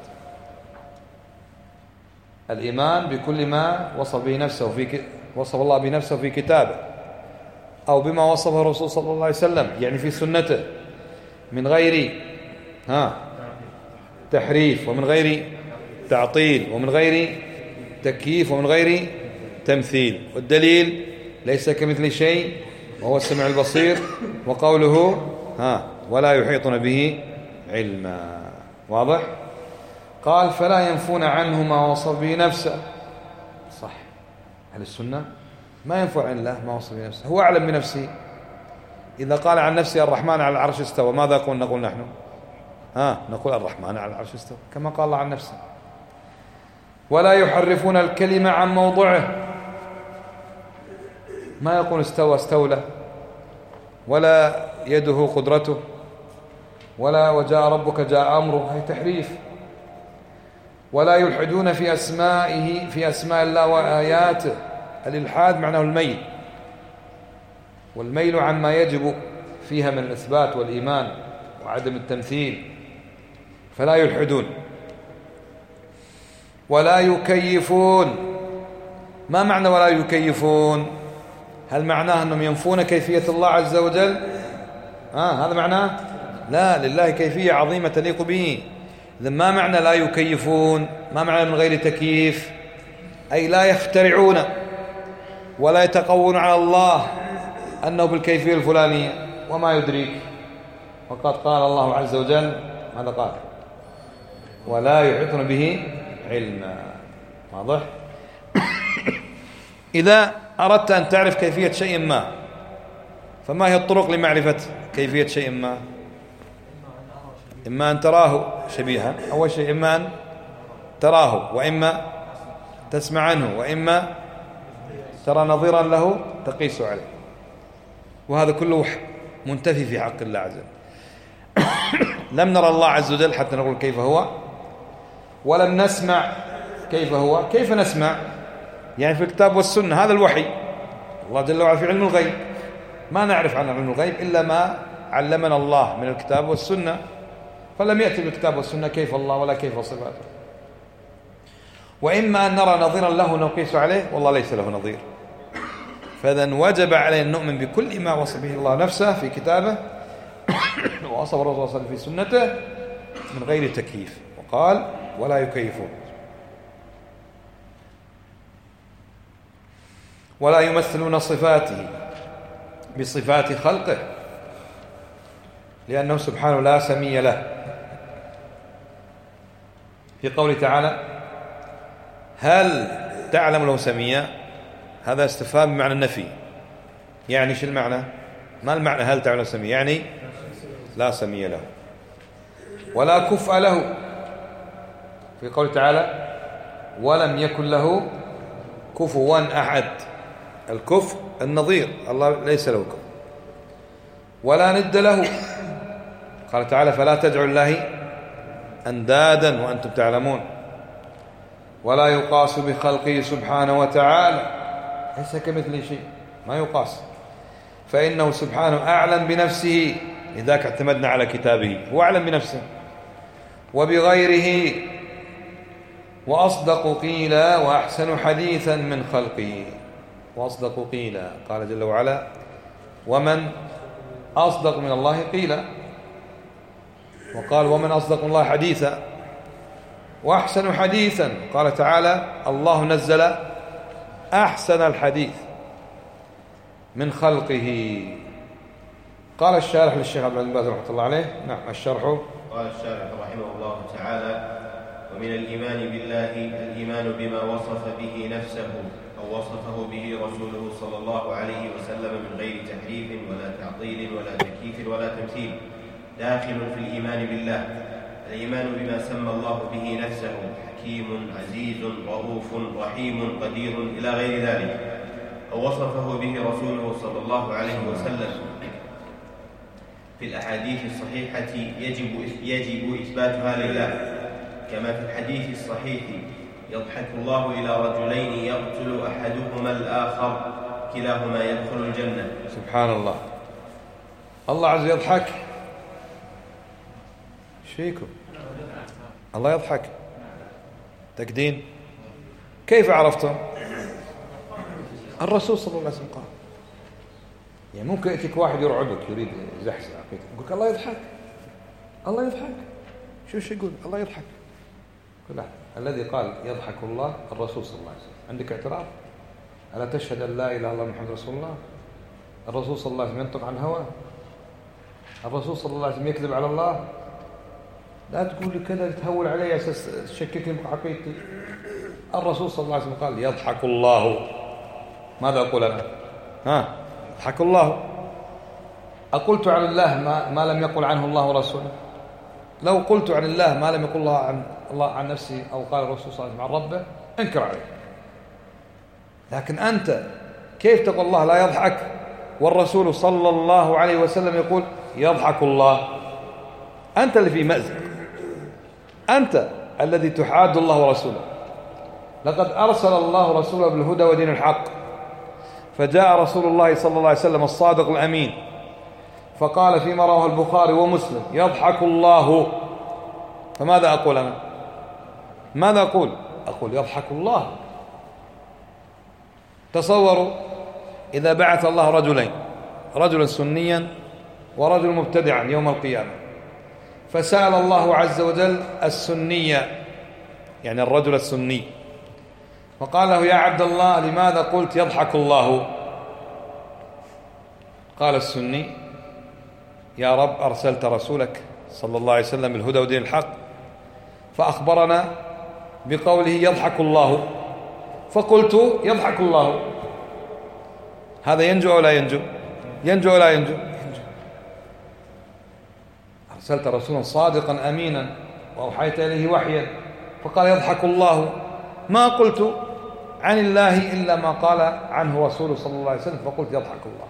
الإيمان بكل ما وصف به نفسه في ك... وصف الله بنفسه في كتابه، أو بما وصفه الرسول صلى الله عليه وسلم يعني في سنته، من غير ها تحريف ومن غير تعطيل ومن غير تكييف ومن غير تمثيل. والدليل ليس كمثل شيء وهو السميع البصير، وقوله ها ولا يحيطون به علما. واضح؟ قال فلا ينفون عنه ما وصف به نفسه. صح، أهل السنة ما ينفع عن الله ما وصف به نفسه، هو أعلم بنفسه. إذا قال عن نفسه الرحمن على العرش استوى ماذا نقول؟ نقول نحن ها نقول الرحمن على العرش استوى كما قال الله عن نفسه. ولا يحرفون الكلمة عن موضعه، ما يقول استوى استولى، ولا يده قدرته، ولا وجاء ربك جاء أمره، هي تحريف. ولا يلحدون في أسمائه في أسماء الله وآياته. الإلحاد معناه الميل، والميل عما يجب فيها من الإثبات والإيمان وعدم التمثيل، فلا يلحدون. ولا يكيفون. ما معنى ولا يكيفون؟ هل معناه أنهم ينفون كيفية الله عز وجل؟ آه هذا معناه؟ لا، لله كيفية عظيمة تليق به. إذن ما معنى لا يكيفون؟ ما معنى من غير تكييف؟ أي لا يخترعون ولا يتقون على الله أنه بالكيفية الفلانية، وما يدريك. وقد قال الله عز وجل ماذا قال؟ ولا يحيطون به علما. واضح؟ إذا أردت أن تعرف كيفية شيء ما، فما هي الطرق لمعرفة كيفية شيء ما؟ إما أن تراه شبيها، أول شيء إما أن تراه، وإما تسمع عنه، وإما ترى نظيرا له تقيس عليه. وهذا كله منتفي في حق الله عز وجل. لم نرى الله عز وجل حتى نقول كيف هو، ولم نسمع كيف هو. كيف نسمع؟ يعني في الكتاب والسنة، هذا الوحي. الله جل وعلا في علم الغيب، ما نعرف عن علم الغيب إلا ما علمنا الله من الكتاب والسنة، فلم يأتي بالكتاب والسنة كيف الله ولا كيف صفاته. وإما أن نرى نظيرا له نقيس عليه، والله ليس له نظير. فإذن وجب علينا أن نؤمن بكل ما وصف به الله نفسه في كتابه ووصف الرسول صلى الله عليه وسلم في سنته من غير تكييف. وقال ولا يكيفون. ولا يمثلون صفاته بصفات خلقه، لأنه سبحانه لا سمي له. في قوله تعالى هل تعلم له سميا، هذا استفهام بمعنى النفي، يعني شو المعنى؟ ما المعنى هل تعلم له سميا؟ يعني لا سمي له ولا كفء له. في قوله تعالى ولم يكن له كفوا أحد، الكفء النظير، الله ليس له كفء. ولا ند له، قال تعالى فلا تدعوا الله أندادا وأنتم تعلمون. ولا يقاس بخلقه سبحانه وتعالى، ليس كمثله شيء، ما يقاس، فإنه سبحانه أعلم بنفسه، لذلك اعتمدنا على كتابه، هو أعلم بنفسه وبغيره، وأصدق قيلا وأحسن حديثا من خلقه. وأصدق قيلا، قال جل وعلا ومن أصدق من الله قيلا، وقال ومن أصدق من الله حديثا. وأحسن حديثا، قال تعالى الله نزل أحسن الحديث من خلقه. قال الشارح للشيخ عبد العزيز رحمة الله عليه، نعم الشرح. قال الشارح رحمه الله تعالى ومن الإيمان بالله الإيمان بما وصف به نفسه أو وصفه به رسوله صلى الله عليه وسلم من غير تحريف ولا تعطيل ولا تكييف ولا تمثيل، داخل في الإيمان بالله. الإيمان بما سمى الله به نفسه حكيم عزيز رؤوف رحيم قدير إلى غير ذلك، أو وصفه به رسوله صلى الله عليه وسلم في الأحاديث الصحيحة يجب يجب إثباتها لله، كما في الحديث الصحيح يضحك الله إلى رجلين يقتل أحدهما الآخر كلاهما يدخل الجنة. سبحان الله، الله عز يضحك، ايش فيكم؟ الله يضحك تكدين، كيف عرفتم؟ الرسول صلى الله عليه وسلم قال. يعني ممكن يأتيك واحد يرعبك يريد يزحزح عقيدتك، يقول الله يضحك، الله يضحك، شو شو يقول؟ الله يضحك. لا، الذي قال يضحك الله الرسول صلى الله عليه وسلم. عندك اعتراف؟ ألا تشهد أن لا إله إلا الله محمد رسول الله؟ الرسول صلى الله عليه وسلم ينطق عن هواه؟ الرسول صلى الله عليه وسلم يكذب على الله؟ لا تقول لي كذا تهول علي أساس تشككني بعقيدتي. الرسول صلى الله عليه وسلم قال يضحك الله. ماذا أقول أنا؟ ها، يضحك الله. أقلت عن الله ما, ما لم يقل عنه الله ورسوله؟ لو قلت عن الله ما لم يقل الله عن الله عن نفسي أو قال الرسول صلى الله عليه وسلم عن ربه انكر عليه. لكن أنت كيف تقول الله لا يضحك والرسول صلى الله عليه وسلم يقول يضحك الله؟ أنت اللي في مأزق، أنت الذي تحاد الله ورسوله. لقد أرسل الله رسوله بالهدى ودين الحق، فجاء رسول الله صلى الله عليه وسلم الصادق الأمين فقال فيما رواه البخاري ومسلم يضحك الله. فماذا أقول أنا؟ ماذا أقول؟ أقول يضحك الله. تصوروا إذا بعث الله رجلين، رجلا سنيا ورجل مبتدعا يوم القيامة، فسأل الله عز وجل السنية يعني الرجل السني فقال له يا عبد الله لماذا قلت يضحك الله؟ قال السني يا رب أرسلت رسولك صلى الله عليه وسلم بالهدى ودين الحق فأخبرنا بقوله يضحك الله، فقلت يضحك الله. هذا ينجو أو لا ينجو؟ ينجو أو لا ينجو؟ ينجو. أرسلت رسولا صادقا أمينا وأوحيت إليه وحيا فقال يضحك الله. ما قلت عن الله إلا ما قال عنه رسوله صلى الله عليه وسلم فقلت يضحك الله.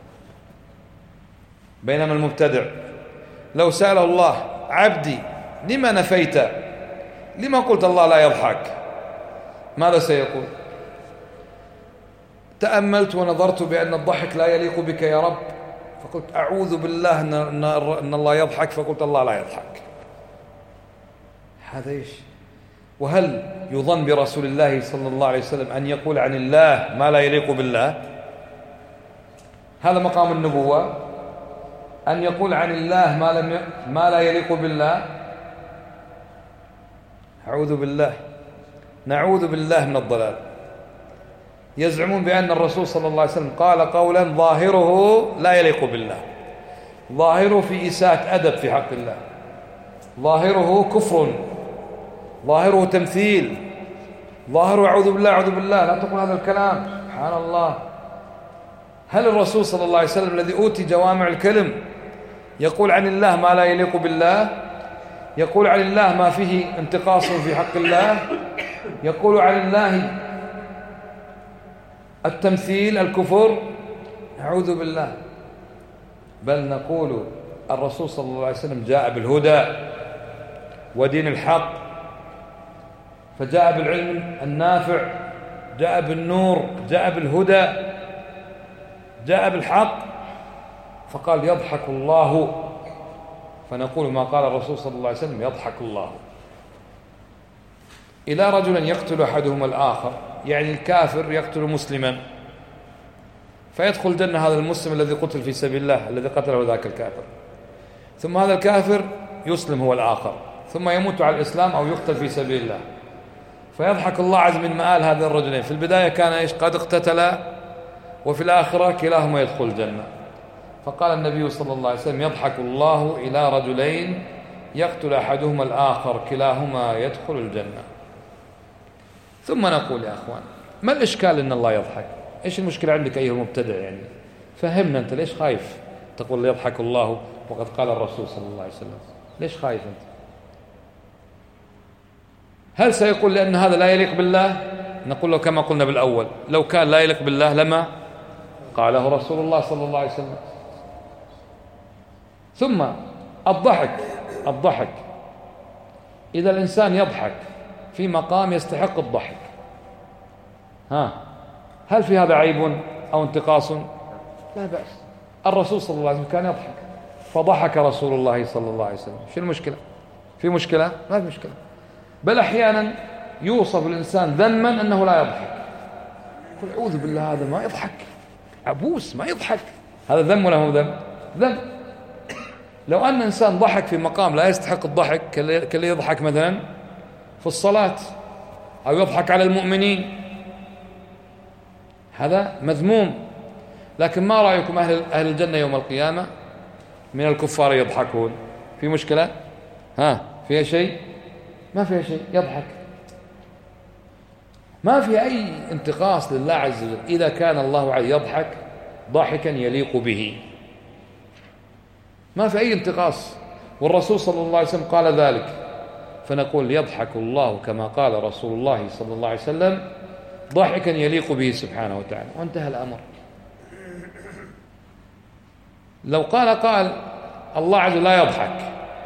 بينما المبتدع لو سأله الله عبدي لما نفيت، لما قلت الله لا يضحك، ماذا سيقول؟ تأملت ونظرت بأن الضحك لا يليق بك يا رب فقلت أعوذ بالله أن الله يضحك فقلت الله لا يضحك. هذا إيش؟ وهل يظن برسول الله صلى الله عليه وسلم أن يقول عن الله ما لا يليق بالله؟ هذا مقام النبوة، أن يقول عن الله ما, لم ي... ما لا يليق بالله. أعوذ بالله، نعوذ بالله من الضلال. يزعمون بأن الرسول صلى الله عليه وسلم قال قولا ظاهره لا يليق بالله، ظاهره في إساءة أدب في حق الله، ظاهره كفر، ظاهره تمثيل، ظاهره أعوذ بالله أعوذ بالله. لا تقول هذا الكلام، سبحان الله. هل الرسول صلى الله عليه وسلم الذي أوتي جوامع الكلم يقول عن الله ما لا يليق بالله؟ يقول عن الله ما فيه انتقاص في حق الله؟ يقول عن الله التمثيل، الكفر؟ أعوذ بالله. بل نقول الرسول صلى الله عليه وسلم جاء بالهدى ودين الحق، فجاء بالعلم النافع، جاء بالنور، جاء بالهدى، جاء بالحق، فقال يضحك الله، فنقول ما قال الرسول صلى الله عليه وسلم يضحك الله. إلى رجل يقتل أحدهم الآخر، يعني الكافر يقتل مسلما، فيدخل الجنة هذا المسلم الذي قتل في سبيل الله الذي قتله ذاك الكافر، ثم هذا الكافر يسلم هو الآخر، ثم يموت على الإسلام أو يقتل في سبيل الله، فيضحك الله عز من مآل هذين الرجلين. في البداية كان إيش؟ قد اقتتلا، وفي الآخرة كلاهما يدخل الجنة. فقال النبي صلى الله عليه وسلم يضحك الله إلى رجلين يقتل أحدهما الآخر كلاهما يدخل الجنة. ثم نقول يا أخوان، ما الإشكال إن الله يضحك؟ إيش المشكلة عندك أيها المبتدع؟ يعني فهمنا أنت ليش خايف تقول يضحك الله وقد قال الرسول صلى الله عليه وسلم؟ ليش خايف أنت؟ هل سيقول لأن هذا لا يليق بالله؟ نقول له كما قلنا بالأول، لو كان لا يليق بالله لما قاله رسول الله صلى الله عليه وسلم. ثم الضحك، الضحك إذا الإنسان يضحك في مقام يستحق الضحك، ها هل في هذا عيب أو انتقاص؟ لا بأس. الرسول صلى الله عليه وسلم كان يضحك، فضحك رسول الله صلى الله عليه وسلم. شو المشكلة؟ في مشكلة؟ ما في مشكلة. بل أحيانا يوصف الإنسان ذما أنه لا يضحك، قل أعوذ بالله هذا ما يضحك، عبوس ما يضحك، هذا ذم ولا هو ذم؟ ذم. لو أن إنسان ضحك في مقام لا يستحق الضحك، كاللي يضحك مثلا في الصلاة أو يضحك على المؤمنين، هذا مذموم. لكن ما رأيكم أهل, أهل الجنة يوم القيامة من الكفار يضحكون؟ في مشكلة؟ ها فيها شيء؟ ما فيها شيء، يضحك، ما في أي انتقاص لله عز وجل إذا كان الله عز يضحك ضاحكا يليق به، ما في أي انتقاص، والرسول صلى الله عليه وسلم قال ذلك. فنقول يضحك الله كما قال رسول الله صلى الله عليه وسلم ضاحكا يليق به سبحانه وتعالى، وانتهى الأمر. لو قال قال الله عز وجل لا يضحك،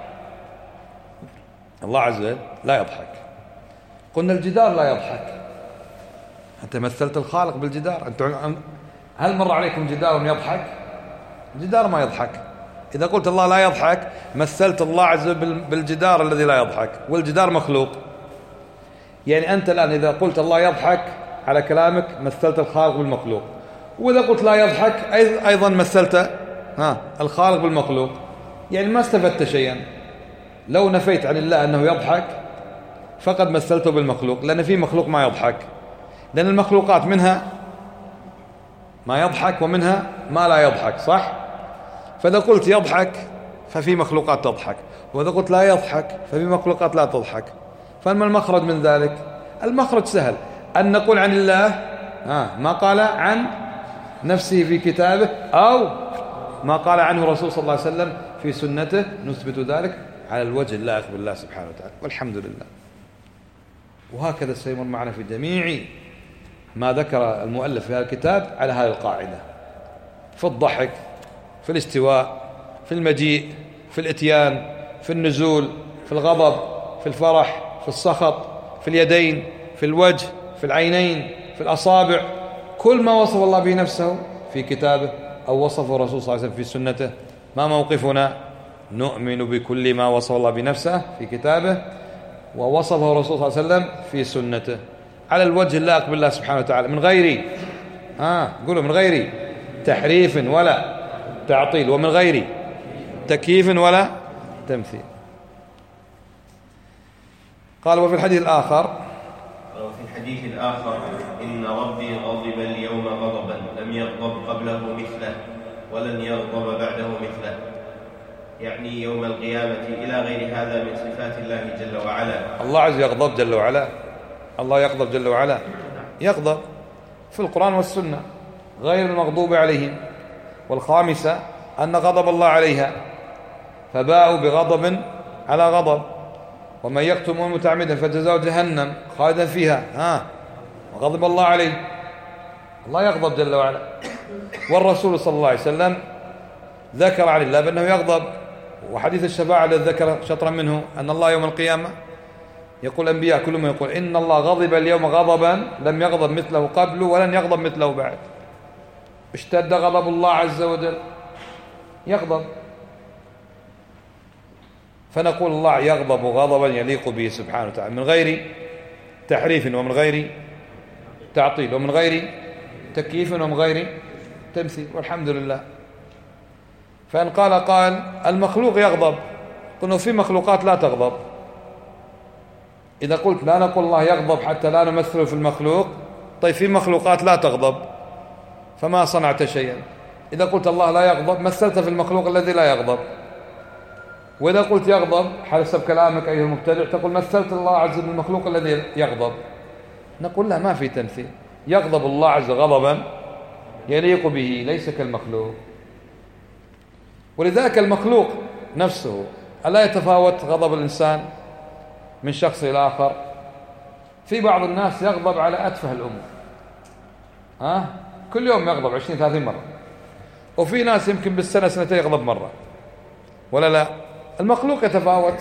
الله عز وجل لا يضحك، قلنا الجدار لا يضحك، أنت مثلت الخالق بالجدار. أنت هل مر عليكم جدار يضحك؟ الجدار ما يضحك. إذا قلت الله لا يضحك مثلت الله عز وجل بالجدار الذي لا يضحك، والجدار مخلوق. يعني أنت الآن إذا قلت الله يضحك على كلامك مثلت الخالق بالمخلوق، وإذا قلت لا يضحك أيضا مثلت ها الخالق بالمخلوق، يعني ما استفدت شيئا. لو نفيت عن الله أنه يضحك فقد مثلته بالمخلوق، لأن في مخلوق ما يضحك، لأن المخلوقات منها ما يضحك ومنها ما لا يضحك، صح؟ فإذا قلت يضحك ففي مخلوقات تضحك، وإذا قلت لا يضحك ففي مخلوقات لا تضحك. فما المخرج من ذلك؟ المخرج سهل، أن نقول عن الله آه ما قال عن نفسه في كتابه، أو ما قال عنه رسول صلى الله عليه وسلم في سنته، نثبت ذلك على الوجه اللائق بالله سبحانه وتعالى، والحمد لله. وهكذا سيمر معنا في جميع ما ذكر المؤلف في هذا الكتاب على هذه القاعدة، في الضحك، في الاستواء، في المجيء، في الاتيان، في النزول، في الغضب، في الفرح، في السخط، في اليدين، في الوجه، في العينين، في الأصابع، كل ما وصف الله به نفسه في كتابه أو وصفه الرسول صلى الله عليه وسلم في سنته. ما موقفنا؟ نؤمن بكل ما وصف الله بنفسه في كتابه ووصفه الرسول صلى الله عليه وسلم في سنته على الوجه اللائق بالله سبحانه وتعالى، من غير آه قولوا من غير تحريف ولا تعطيل، ومن غير تكييف ولا تمثيل. قال وفي الحديث الآخر وفي الحديث الآخر إن ربي غضب اليوم غضبا لم يغضب قبله مثله ولن يغضب بعده مثله، يعني يوم القيامة، إلى غير هذا من صفات الله جل وعلا. الله عز يغضب جل وعلا، الله يغضب جل وعلا، يغضب في القرآن والسنة غير المغضوب عليهم. والخامسة أن غضب الله عليها، فباءوا بغضب على غضب، ومن يقتل متعمدا فجزاؤه جهنم خالدا فيها، ها وغضب الله عليه، الله يغضب جل وعلا. والرسول صلى الله عليه وسلم ذكر عن الله بأنه يغضب، وحديث الشفاعة الذي ذكر شطرا منه أن الله يوم القيامة يقول الأنبياء كلهم يقول إن الله غضب اليوم غضبا لم يغضب مثله قبل ولن يغضب مثله بعد. اشتد غضب الله عز وجل، يغضب، فنقول الله يغضب غضبا يليق به سبحانه وتعالى من غير تحريف ومن غير تعطيل ومن غير تكييف ومن غير تمثيل، والحمد لله. فإن قال قال المخلوق يغضب، قلنا في مخلوقات لا تغضب. إذا قلت لا نقول الله يغضب حتى لا نمثله في المخلوق، طيب في مخلوقات لا تغضب فما صنعت شيئا. إذا قلت الله لا يغضب مثلت في المخلوق الذي لا يغضب، وإذا قلت يغضب حسب كلامك أيها المبتدع تقول مثلت الله عز وجل بالمخلوق الذي يغضب. نقول لا، ما في تمثيل، يغضب الله عز وجل غضبا يليق به ليس كالمخلوق. ولذلك المخلوق نفسه ألا يتفاوت غضب الإنسان من شخص إلى آخر؟ في بعض الناس يغضب على أتفه الأمور، ها كل يوم يغضب عشرين ثلاثين مرة، وفي ناس يمكن بالسنة سنتين يغضب مرة، ولا لا؟ المخلوق يتفاوت،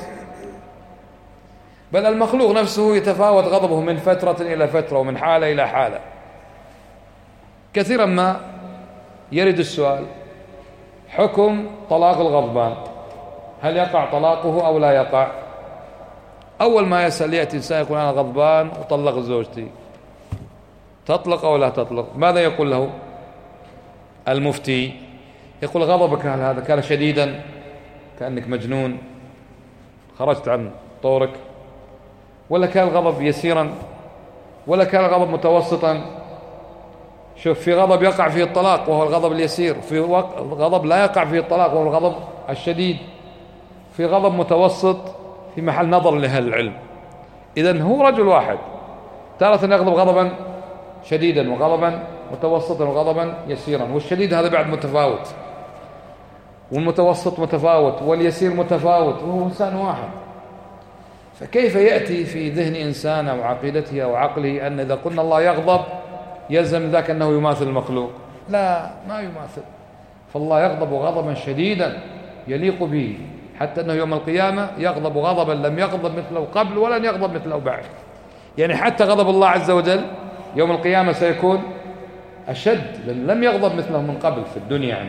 بل المخلوق نفسه يتفاوت غضبه من فترة إلى فترة ومن حالة إلى حالة. كثيرا ما يرد السؤال حكم طلاق الغضبان، هل يقع طلاقه أو لا يقع؟ أول ما يسأل يأتي إنسان يقول أنا غضبان وطلق زوجتي، تطلق أو لا تطلق؟ ماذا يقول له المفتي؟ يقول غضبك هل هذا كان شديدا كأنك مجنون خرجت عن طورك، ولا كان الغضب يسيرا، ولا كان الغضب متوسطا؟ شوف، في غضب يقع فيه الطلاق وهو الغضب اليسير، في غضب لا يقع فيه الطلاق وهو الغضب الشديد، في غضب متوسط في محل نظر لأهل العلم. إذن هو رجل واحد تارة يغضب غضبا شديدا وغضبا متوسطا وغضبا يسيرا، والشديد هذا بعد متفاوت، والمتوسط متفاوت، واليسير متفاوت، وهو إنسان واحد. فكيف يأتي في ذهن إنسان أو عقيدته أو عقله أن إذا قلنا الله يغضب يلزم ذاك أنه يماثل المخلوق؟ لا، ما يماثل. فالله يغضب غضبا شديدا يليق به، حتى أنه يوم القيامة يغضب غضبا لم يغضب مثله قبل ولن يغضب مثله بعد. يعني حتى غضب الله عز وجل يوم القيامة سيكون أشد، لأن لم يغضب مثله من قبل في الدنيا. يعني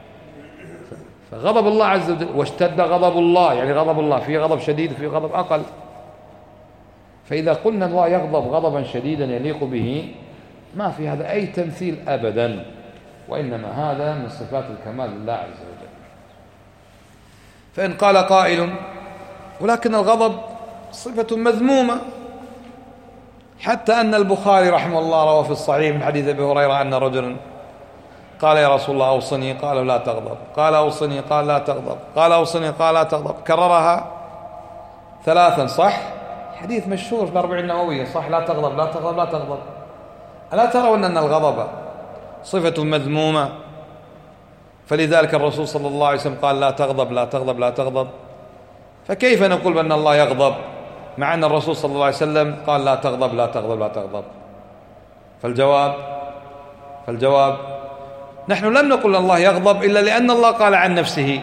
فغضب الله عز وجل، واشتد غضب الله، يعني غضب الله في غضب شديد وفي غضب أقل. فإذا قلنا الله يغضب غضبا شديدا يليق به، ما في هذا أي تمثيل أبدا، وإنما هذا من صفات الكمال لله عز وجل. فإن قال قائل ولكن الغضب صفة مذمومة، حتى أن البخاري رحمه الله روى في الصحيح من حديث أبي هريرة أن رجلا قال يا رسول الله أوصني، قال لا تغضب، قال أوصني، قال لا تغضب، قال أوصني، قال لا تغضب، كررها ثلاثا، صح؟ حديث مشهور في الأربعين النووية، صح؟ لا تغضب لا تغضب لا تغضب. ألا ترون أن الغضب صفة مذمومة؟ فلذلك الرسول صلى الله عليه وسلم قال لا تغضب لا تغضب لا تغضب. فكيف نقول بأن الله يغضب مع أن الرسول صلى الله عليه وسلم قال لا تغضب لا تغضب لا تغضب؟ فالجواب فالجواب نحن لم نقل أن الله يغضب إلا لأن الله قال عن نفسه،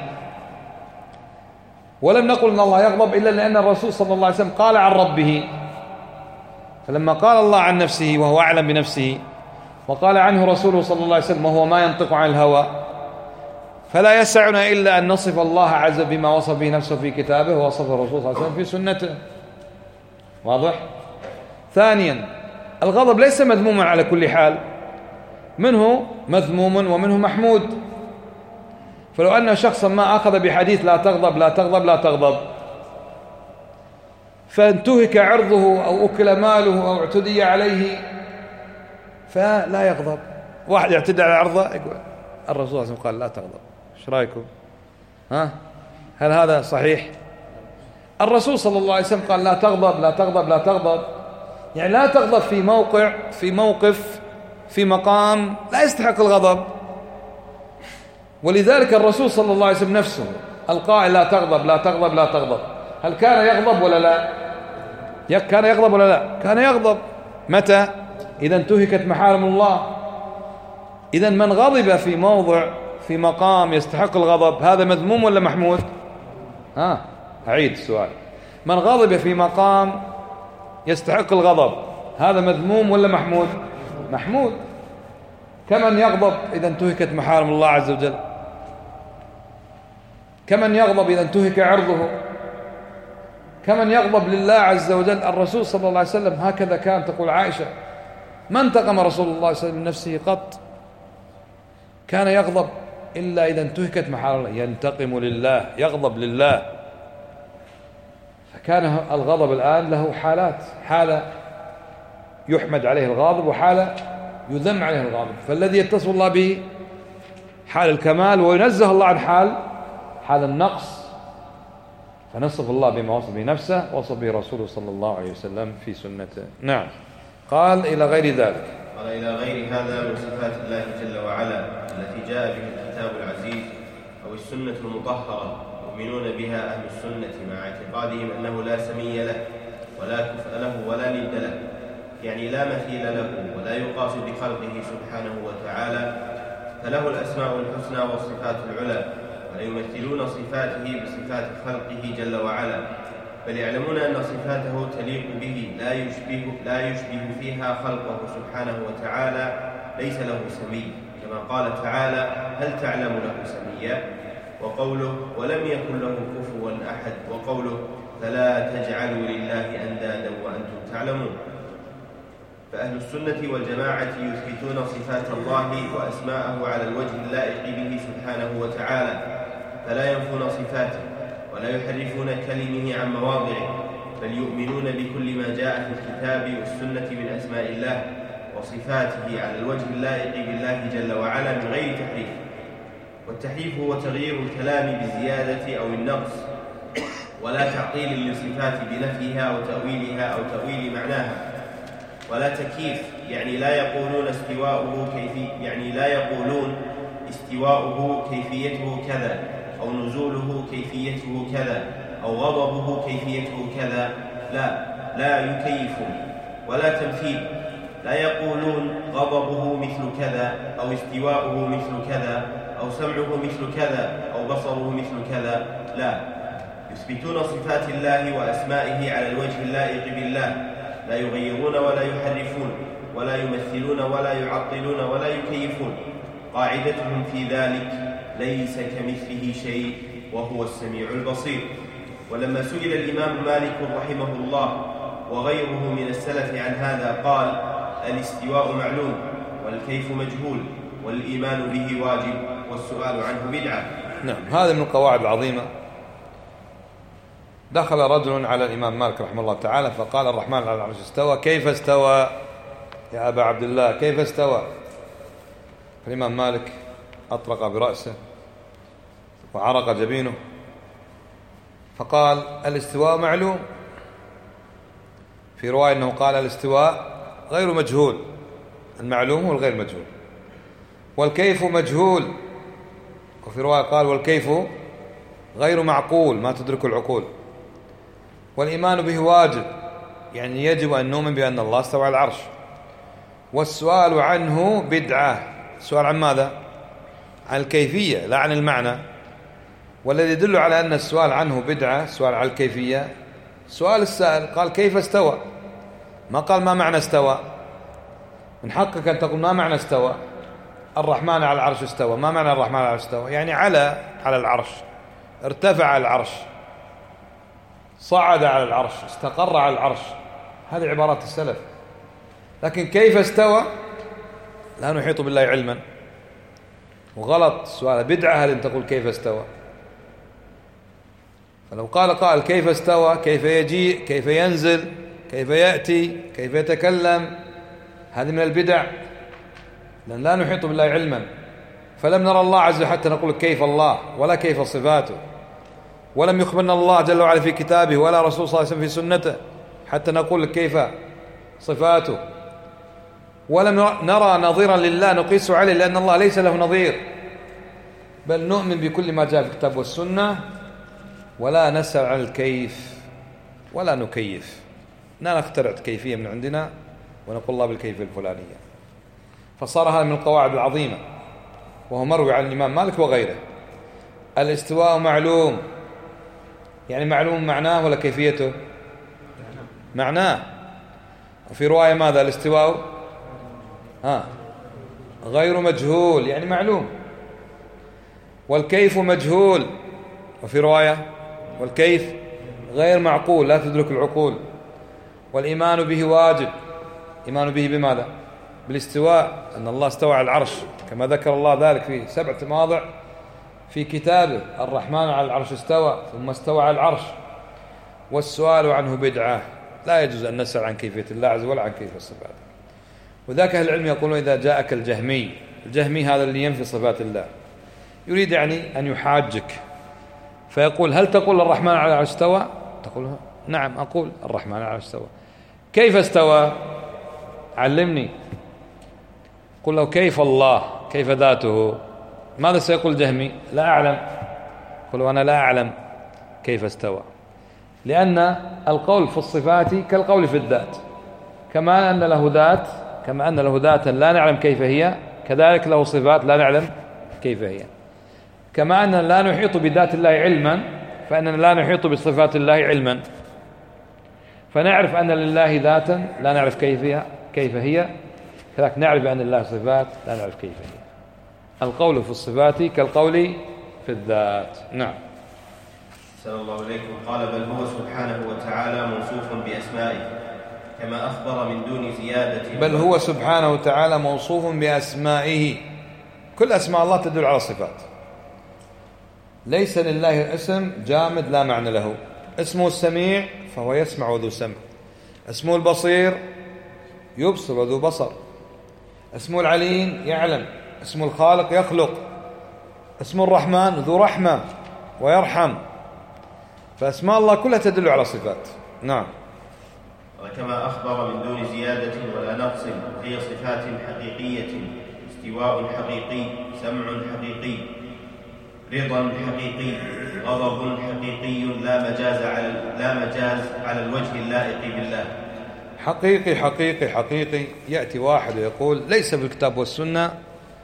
ولم نقل أن الله يغضب إلا لأن الرسول صلى الله عليه وسلم قال عن ربه. فلما قال الله عن نفسه وهو أعلم بنفسه، وقال عنه رسوله صلى الله عليه وسلم وهو ما ينطق عن الهوى، فلا يسعنا إلا أن نصف الله عز وجل بما وصف به نفسه في كتابه ووصف الرسول صلى الله عليه وسلم في سنته. واضح؟ ثانيا، الغضب ليس مذموما على كل حال، منه مذموم ومنه محمود. فلو أن شخصا ما أخذ بحديث لا تغضب لا تغضب لا تغضب، فانتهك عرضه أو أكل ماله أو اعتدي عليه فلا يغضب. واحد يعتدي على عرضه يقول الرسول صلى الله عليه وسلم قال لا تغضب. ايش رايكم؟ ها هل هذا صحيح؟ الرسول صلى الله عليه وسلم قال لا تغضب لا تغضب لا تغضب، يعني لا تغضب في موقع في موقف في مقام لا يستحق الغضب. ولذلك الرسول صلى الله عليه وسلم نفسه القائل لا تغضب لا تغضب لا تغضب، هل كان يغضب ولا لا؟ كان يغضب ولا لا؟ كان يغضب. متى؟ إذا انتهكت محارم الله. إذا من غضب في موضع في مقام يستحق الغضب هذا مذموم ولا محمود؟ ها أعيد السؤال، من غضب في مقام يستحق الغضب هذا مذموم ولا محمود؟ محمود. كمن يغضب إذا انتهكت محارم الله عز وجل، كمن يغضب إذا انتهك عرضه، كمن يغضب لله عز وجل. الرسول صلى الله عليه وسلم هكذا كان. تقول عائشة ما انتقم رسول الله صلى الله عليه وسلم من نفسه قط، كان يغضب إلا إذا انتهكت محارم الله، ينتقم لله يغضب لله. فكان الغضب الآن له حالات، حالة يحمد عليه الغاضب وحالة يذم عليه الغاضب. فالذي يتصف الله به حال الكمال وينزه الله عن حال حال النقص، فنصف الله بما وصف به نفسه وصف به رسوله صلى الله عليه وسلم في سنته. نعم. قال إلى غير ذلك، قال إلى غير هذا من صفات الله جل وعلا التي جاء بها الكتاب العزيز أو السنة المطهرة يؤمنون بها أهل السنة مع اعتقادهم أنه لا سمي له ولا كفء له ولا ند له، يعني لا مثيل له ولا يقاس بخلقه سبحانه وتعالى، فله الأسماء الحسنى والصفات العلى، ولا يمثلون صفاته بصفات خلقه جل وعلا، بل يعلمون أن صفاته تليق به لا يشبه, لا يشبه فيها خلقه سبحانه وتعالى، ليس له سمي، كما قال تعالى هل تعلم له سميا، وقوله ولم يكن له كفوا أحد، وقوله فلا تجعلوا لله أندادا وأنتم تعلمون. فأهل السنة والجماعة يثبتون صفات الله وأسماءه على الوجه اللائق به سبحانه وتعالى، فلا ينفون صفاته ولا يحرفون كلمه عن مواضعه، بل يؤمنون بكل ما جاء في الكتاب والسنة من أسماء الله وصفاته على الوجه اللائق بالله جل وعلا من غير تحريف. والتحريف هو تغيير الكلام بالزيادة أو النقص، ولا تعطيل للصفات بنفيها أو تأويلها أو تأويل معناها، ولا تكييف، يعني لا يقولون استواؤه كيفي يعني لا يقولون استواؤه كيفيته كذا، أو نزوله كيفيته كذا، أو غضبه كيفيته كذا، لا لا يكيفون ولا تمثيل، لا يقولون غضبه مثل كذا أو استواؤه مثل كذا أو سمعه مثل كذا أو بصره مثل كذا، لا، يثبتون صفات الله وأسمائه على الوجه اللائق بالله، لا يغيرون ولا يحرفون ولا يمثلون ولا يعطلون ولا يكيفون. قاعدتهم في ذلك ليس كمثله شيء وهو السميع البصير. ولما سئل الإمام مالك رحمه الله وغيره من السلف عن هذا قال الاستواء معلوم والكيف مجهول والإيمان به واجب والسؤال عنه بدعة. نعم، هذا من القواعد العظيمة. دخل رجل على الإمام مالك رحمه الله تعالى فقال الرحمن على العرش استوى، كيف استوى يا أبا عبد الله كيف استوى؟ فالإمام مالك أطرق برأسه وعرق جبينه فقال الاستواء معلوم. في رواية أنه قال الاستواء غير مجهول، المعلوم هو الغير مجهول، والكيف مجهول. وفي رواية قال والكيف غير معقول ما تدرك العقول، والإيمان به واجب، يعني يجب أن نؤمن بأن الله استوى على العرش، والسؤال عنه بدعة. السؤال عن ماذا؟ عن الكيفية لا عن المعنى. والذي يدل على أن السؤال عنه بدعة السؤال عن الكيفية، سؤال السائل قال كيف استوى، ما قال ما معنى استوى. من حقك أن تقول ما معنى استوى. الرحمن على العرش استوى، ما معنى الرحمن على العرش استوى؟ يعني على على العرش، ارتفع على العرش، صعد على العرش، استقر على العرش، هذه عبارات السلف. لكن كيف استوى لا نحيط بالله علما، وغلط السؤال، بدعة هل أن تقول كيف استوى. فلو قال قائل كيف استوى، كيف يجيء، كيف ينزل، كيف يأتي، كيف يتكلم، هذه من البدع، لأن لا نحيط بالله علما. فلم نرى الله عز وجل حتى نقول كيف الله، ولا كيف صفاته، ولم يخبرنا الله جل وعلا في كتابه ولا رسول صلى الله عليه وسلم في سنته حتى نقول كيف صفاته. ولم نرى نظيرا لله نقيس عليه، لأن الله ليس له نظير، بل نؤمن بكل ما جاء في الكتاب والسنة ولا نسأل عن الكيف ولا نكيف، لا نخترع كيفية من عندنا ونقول الله بالكيفية الفلانية. فصار هذا من القواعد العظيمة، وهو مروي عن الإمام مالك وغيره. الاستواء معلوم، يعني معلوم معناه ولا كيفيته؟ معناه. وفي رواية ماذا؟ الاستواء ها غير مجهول، يعني معلوم. والكيف مجهول، وفي رواية والكيف غير معقول، لا تدرك العقول. والإيمان به واجب، إيمان به بماذا؟ بالاستواء، أن الله استوى على العرش كما ذكر الله ذلك في سبعة مواضع في كتابه. الرحمن على العرش استوى ثم استوى على العرش. والسؤال عنه بدعة، لا يجوز أن نسأل عن كيفية الله عز وجل عن كيفية الصفات. وذاك أهل العلم يقولون إذا جاءك الجهمي، الجهمي هذا اللي ينفي صفات الله، يريد يعني أن يحاجك، فيقول هل تقول الرحمن على العرش استوى؟ تقول نعم أقول الرحمن على العرش استوى. كيف استوى؟ علمني. قل له كيف الله، كيف ذاته؟ ماذا سيقول الجهمي؟ لا أعلم. قل أنا لا أعلم كيف استوى، لأن القول في الصفات كالقول في الذات، كما أن له ذات، كما أن له ذاتا لا نعلم كيف هي، كذلك له صفات لا نعلم كيف هي. كما أننا لا نحيط بذات الله علما، فإننا لا نحيط بصفات الله علما. فنعرف أن لله ذاتا لا نعرف كيف هي، كيف هي، كذلك نعرف أن لله صفات لا نعرف كيف هي. القول في الصفات كالقول في الذات. نعم. أحسن الله إليكم. قال بل هو سبحانه وتعالى موصوف بأسمائه كما أخبر من دون زيادة. بل هو سبحانه وتعالى موصوف بأسمائه، كل أسماء الله تدل على الصفات. ليس لله اسم جامد لا معنى له. اسمه السميع فهو يسمع وذو سمع، اسمه البصير يبصر وذو بصر، اسمه العليم يعلم، اسمه الخالق يخلق، اسمه الرحمن ذو رحمة ويرحم. فأسماء الله كلها تدل على صفات. نعم. وكما أخبر من دون زيادة ولا نقص، هي صفات حقيقية، استواء حقيقي، سمع حقيقي، رضا حقيقي، غضب حقيقي، لا مجاز على لا مجاز على الوجه اللائق بالله. حقيقي حقيقي حقيقي. يأتي واحد ويقول ليس بالكتاب والسنة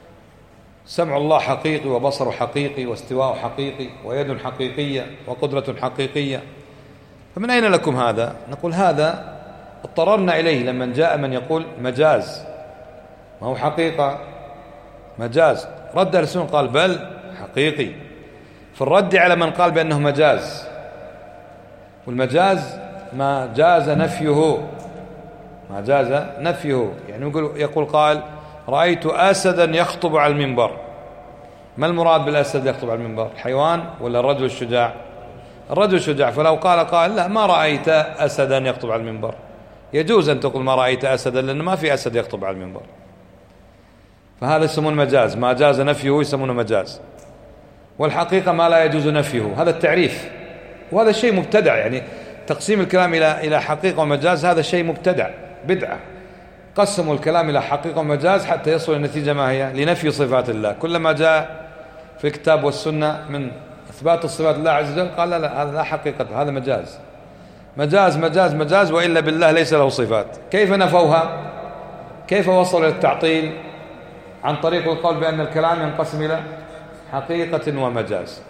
سمع الله حقيقي وبصر حقيقي واستواء حقيقي ويد حقيقية وقدرة حقيقية، فمن أين لكم هذا؟ نقول هذا اضطررنا إليه لما جاء من يقول مجاز، ما هو حقيقة، مجاز. رد أهل السنة قال بل حقيقي، في الرد على من قال بأنه مجاز. والمجاز ما جاز نفيه، ما جاز نفيه. يعني يقول, يقول قال رأيت أسدا يخطب على المنبر. ما المراد بالأسد يخطب على المنبر؟ الحيوان ولا الرجل الشجاع؟ الرجل الشجاع. فلو قال قال لا ما رأيت أسدا يخطب على المنبر، يجوز أن تقول ما رأيت أسدا، لأن ما في أسد يخطب على المنبر. فهذا يسمونه مجاز، ما جاز نفيه يسمونه مجاز. والحقيقة ما لا يجوز نفيه، هذا التعريف. وهذا الشيء مبتدع، يعني تقسيم الكلام إلى إلى حقيقة ومجاز هذا شيء مبتدع بدعة. قسموا الكلام إلى حقيقة ومجاز حتى يصل النتيجة ما هي؟ لنفي صفات الله. كلما جاء في الكتاب والسنة من إثبات الصفات الله عز وجل قال لا, لا هذا لا حقيقة، هذا مجاز مجاز مجاز مجاز، وإلا بالله ليس له صفات. كيف نفوها؟ كيف وصلوا إلى التعطيل؟ عن طريق القول بأن الكلام ينقسم إلى حقيقة ومجاز.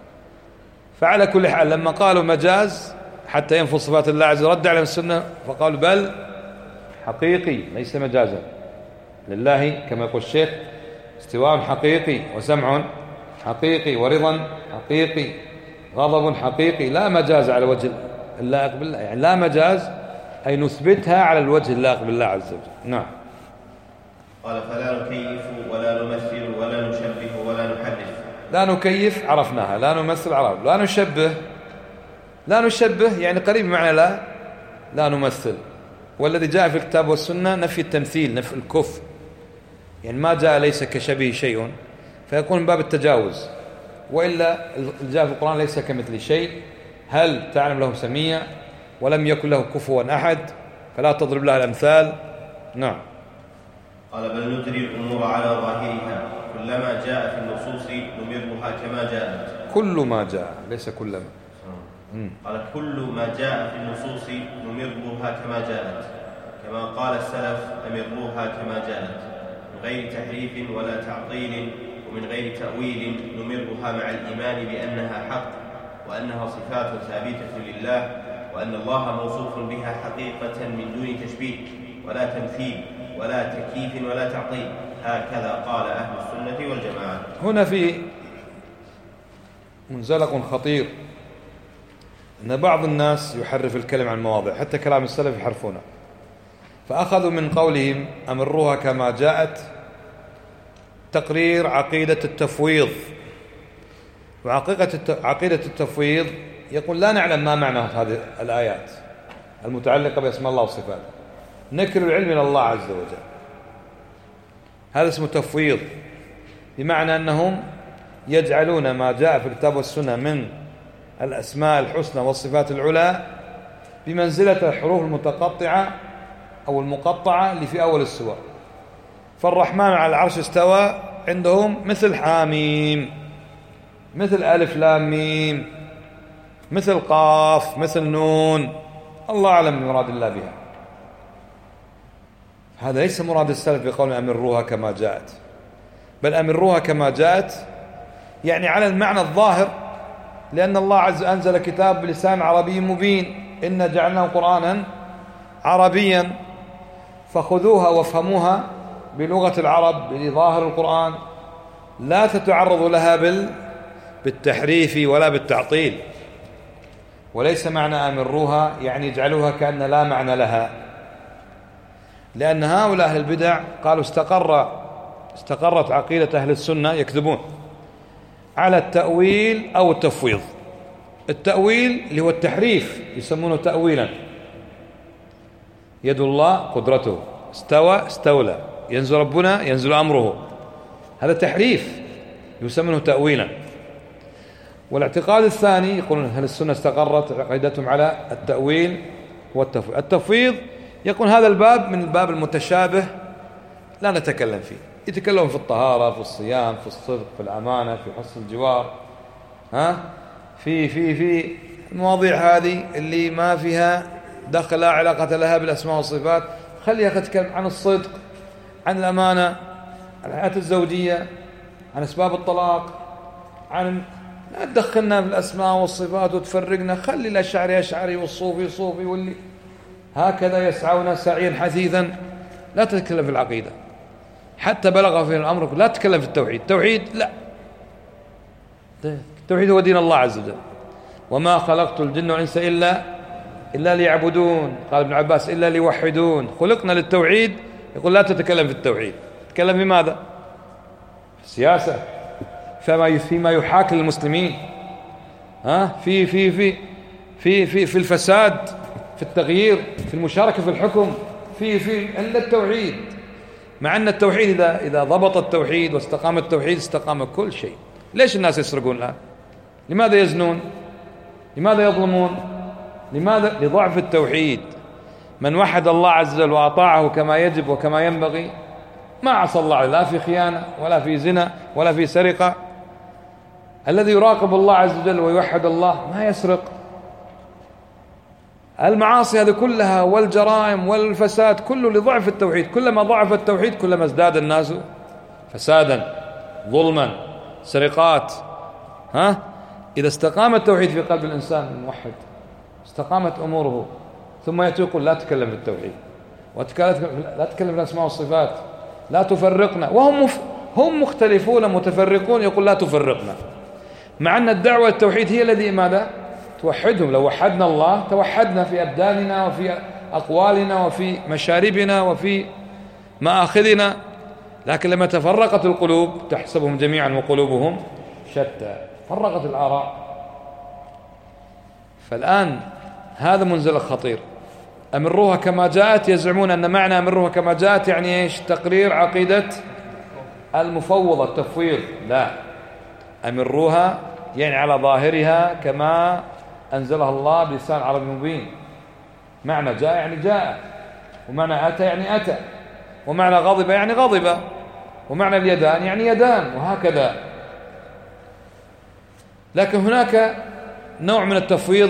فعلى كل حال لما قالوا مجاز حتى ينفوا صفات الله عز وجل رد عليهم السنة فقالوا بل حقيقي ليس مجازا لله، كما يقول الشيخ استواء حقيقي وسمع حقيقي ورضا حقيقي غضب حقيقي، لا مجاز على وجه اللائق بالله. يعني لا مجاز أي نثبتها على الوجه اللائق بالله عز وجل. نعم. قال فلا نكيف ولا نمثل ولا نشبه ولا نحرف. لا نكيف عرفناها، لا نمثل عرف، لا نشبه لا نشبه يعني قريب معنى لا لا نمثل. والذي جاء في الكتاب والسنة نفي التمثيل، نفي الكف، يعني ما جاء ليس كشبه شيء فيكون من باب التجاوز. وإلا جاء في القرآن ليس كمثل شيء، هل تعلم له سميع ولم يكن له كفوا أحد، فلا تضرب لها الأمثال. نعم. قال بل نجري الأمور على ظاهرها، كلما جاء في النصوص نمرها كما جاءت. كل ما جاء ليس كلما. قال كل ما جاء في النصوص نمرها كما جاءت، كما قال السلف أمروها كما جاءت، من غير تحريف ولا تعطيل ومن غير تأويل، نمرها مع الإيمان بأنها حق وأنها صفات ثابتة لله، وأن الله موصوف بها حقيقة من دون تشبيه ولا تمثيل ولا تكييف ولا تعطيل. هكذا قال أهل السنة والجماعة. هنا في منزلق خطير، أن بعض الناس يحرف الكلم عن مواضع، حتى كلام السلف يحرفونه، فأخذوا من قولهم أمروها كما جاءت تقرير عقيدة التفويض. وعقيدة التفويض يقول لا نعلم ما معنى هذه الآيات المتعلقة باسم الله وصفاته، نكل العلم إلى الله عز وجل. هذا اسمه تفويض، بمعنى أنهم يجعلون ما جاء في الكتاب والسنة من الأسماء الحسنى والصفات العلى بمنزلة الحروف المتقطعة أو المقطعة اللي في أول السور. فالرحمن على العرش استوى عندهم مثل حاميم، مثل ألف لام ميم، مثل قاف، مثل نون، الله أعلم بمراد الله بها. هذا ليس مراد السلف بقول أمروها كما جاءت، بل أمروها كما جاءت يعني على المعنى الظاهر، لأن الله عز وجل أنزل كتاب بلسان عربي مبين، إنا جعلناه قرآنا عربيا، فخذوها وافهموها بلغة العرب بظاهر القرآن، لا تتعرضوا لها بال بالتحريف ولا بالتعطيل. وليس معنى أمروها يعني اجعلوها كأن لا معنى لها، لأن هؤلاء أهل البدع قالوا استقر استقرت عقيدة أهل السنة، يكذبون، على التأويل أو التفويض. التأويل اللي هو التحريف يسمونه تأويلا، يد الله قدرته، استوى استولى، ينزل ربنا ينزل أمره، هذا تحريف يسمونه تأويلا. والاعتقاد الثاني يقولون أهل السنة استقرت عقيدتهم على التأويل والتفويض. التفويض يكون هذا الباب من الباب المتشابه لا نتكلم فيه، يتكلمون في الطهارة، في الصيام، في الصدق، في الأمانة، في حسن الجوار، ها في في في المواضيع هذه اللي ما فيها دخل لا علاقة لها بالأسماء والصفات. خليها تتكلم عن الصدق، عن الأمانة، عن الحياة الزوجية، عن أسباب الطلاق، عن لا تدخلنا في الأسماء والصفات وتفرقنا. خلي الأشعري أشعري والصوفي صوفي، واللي هكذا يسعون سعيا حثيثا. لا تتكلم في العقيدة، حتى بلغ في الأمر لا تتكلم في التوحيد. التوحيد لا، التوحيد هو دين الله عز وجل، وما خلقت الجن والإنس إلا إلا ليعبدون. قال ابن عباس إلا ليوحدون، خلقنا للتوحيد. يقول لا تتكلم في التوحيد، تتكلم في ماذا؟ في السياسة، فيما فيما يحاك للمسلمين، ها في في في في في في الفساد، في التغيير، في المشاركة في الحكم، في في إلا التوحيد. مع أن التوحيد إذا إذا ضبط التوحيد واستقام التوحيد استقام كل شيء. ليش الناس يسرقون الآن؟ لماذا يزنون؟ لماذا يظلمون؟ لماذا؟ لضعف التوحيد. من وحد الله عز وجل وأطاعه كما يجب وكما ينبغي ما عصى الله، لا في خيانة ولا في زنا ولا في سرقة. الذي يراقب الله عز وجل ويوحد الله ما يسرق. المعاصي هذه كلها والجرائم والفساد كله لضعف التوحيد. كلما ضعف التوحيد كلما ازداد الناس فسادا، ظلما، سرقات. ها إذا استقام التوحيد في قلب الإنسان الموحد استقامت أموره، ثم يأتي يقول لا تكلم في التوحيد، لا تكلم في الأسماء والصفات، لا تفرقنا. وهم هم مختلفون متفرقون، يقول لا تفرقنا، مع أن الدعوة التوحيد هي الذي ماذا توحدهم. لو وحدنا الله توحدنا في أبداننا وفي أقوالنا وفي مشاربنا وفي مآخذنا. لكن لما تفرقت القلوب تحسبهم جميعا وقلوبهم شتى، فرقت الآراء. فالآن هذا منزل خطير. أمروها كما جاءت، يزعمون أن معنى أمروها كما جاءت يعني إيش؟ تقرير عقيدة المفوضة التفويض. لا، أمروها يعني على ظاهرها كما أنزلها الله بلسان عربي مبين. معنى جاء يعني جاء، ومعنى أتى يعني أتى، ومعنى غضب يعني غضب، ومعنى اليدان يعني يدان، وهكذا. لكن هناك نوع من التفويض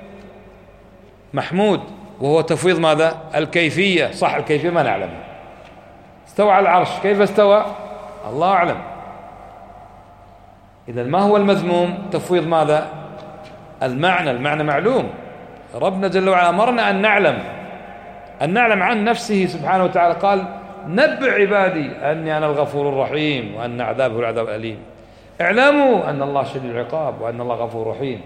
محمود، وهو تفويض ماذا؟ الكيفية. صح، الكيفية ما نعلمها. استوى على العرش، كيف استوى؟ الله أعلم. إذن ما هو المذموم؟ تفويض ماذا؟ المعنى. المعنى معلوم. ربنا جل وعلا أمرنا أن نعلم، أن نعلم عن نفسه سبحانه وتعالى. قال: نبئ عبادي أني أنا الغفور الرحيم وأن عذابه العذاب الأليم. اعلموا أن الله شديد العقاب وأن الله غفور رحيم،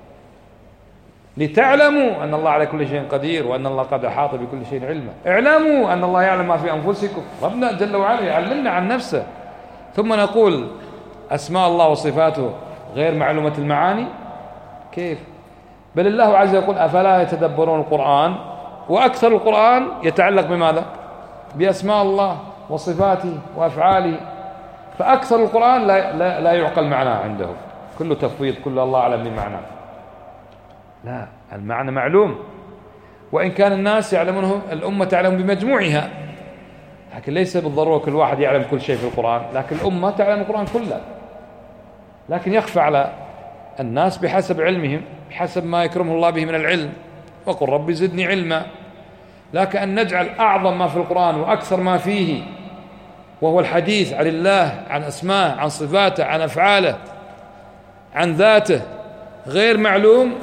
لتعلموا أن الله على كل شيء قدير وأن الله قد أحاط بكل شيء علما. اعلموا أن الله يعلم ما في أنفسكم. ربنا جل وعلا يعلمنا عن نفسه. ثم نقول أسماء الله وصفاته غير معلومة المعاني؟ كيف؟ بل الله عز وجل يقول: أفلا يتدبرون القرآن؟ وأكثر القرآن يتعلق بماذا؟ بأسماء الله وصفاته وأفعاله. فأكثر القرآن لا, لا, لا يعقل معناه عنده، كله تفويض، كله الله أعلم بمعناه. لا، المعنى معلوم، وإن كان الناس يعلمونه، الأمة تعلم بمجموعها، لكن ليس بالضرورة كل واحد يعلم كل شيء في القرآن، لكن الأمة تعلم القرآن كله، لكن يخفى على الناس بحسب علمهم، بحسب ما يكرمه الله به من العلم. وقل ربي زدني علما. لكن أن نجعل أعظم ما في القرآن وأكثر ما فيه وهو الحديث عن الله، عن أسماءه، عن صفاته، عن أفعاله، عن ذاته، غير معلوم،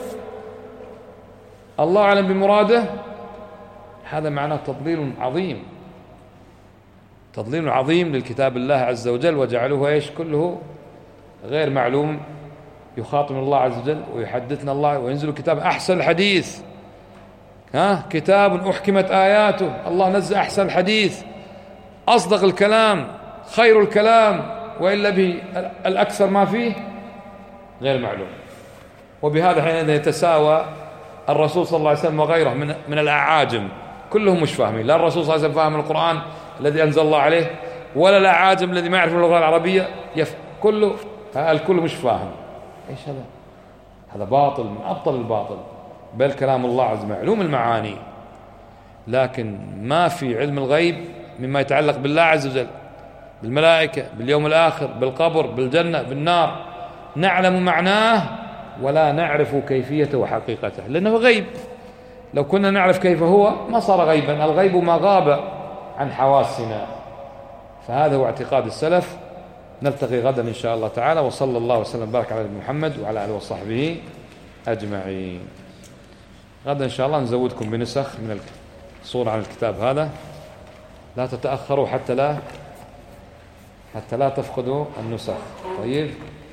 الله أعلم بمراده، هذا معناه تضليل عظيم، تضليل عظيم للكتاب الله عز وجل. وجعلوه إيش؟ كله غير معلوم. يخاطب الله عز وجل ويحدثنا الله وينزل كتاب أحسن الحديث، ها كتاب أحكمت آياته. الله نزل أحسن الحديث، أصدق الكلام، خير الكلام، وإلا به الأكثر ما فيه غير معلوم. وبهذا حين يتساوى الرسول صلى الله عليه وسلم وغيره من من الأعاجم، كلهم مش فاهمين. لا الرسول صلى الله عليه وسلم فاهم القرآن الذي أنزل الله عليه، ولا الأعاجم الذي ما يعرف اللغة العربية يف... كله الكل مش فاهم. إيش هذا؟ هذا باطل من أبطل الباطل. بل كلام الله عز وجل معلوم المعاني، لكن ما في علم الغيب مما يتعلق بالله عز وجل، بالملائكة، باليوم الآخر، بالقبر، بالجنة، بالنار. نعلم معناه ولا نعرف كيفيته وحقيقته، لأنه غيب. لو كنا نعرف كيف هو ما صار غيبا. الغيب ما غاب عن حواسنا. فهذا هو اعتقاد السلف. نلتقي غدا إن شاء الله تعالى، وصلى الله وسلم وبارك على محمد وعلى آله وصحبه أجمعين. غدا إن شاء الله نزودكم بنسخ من الصورة عن الكتاب هذا. لا تتأخروا حتى لا حتى لا تفقدوا النسخ. طيب.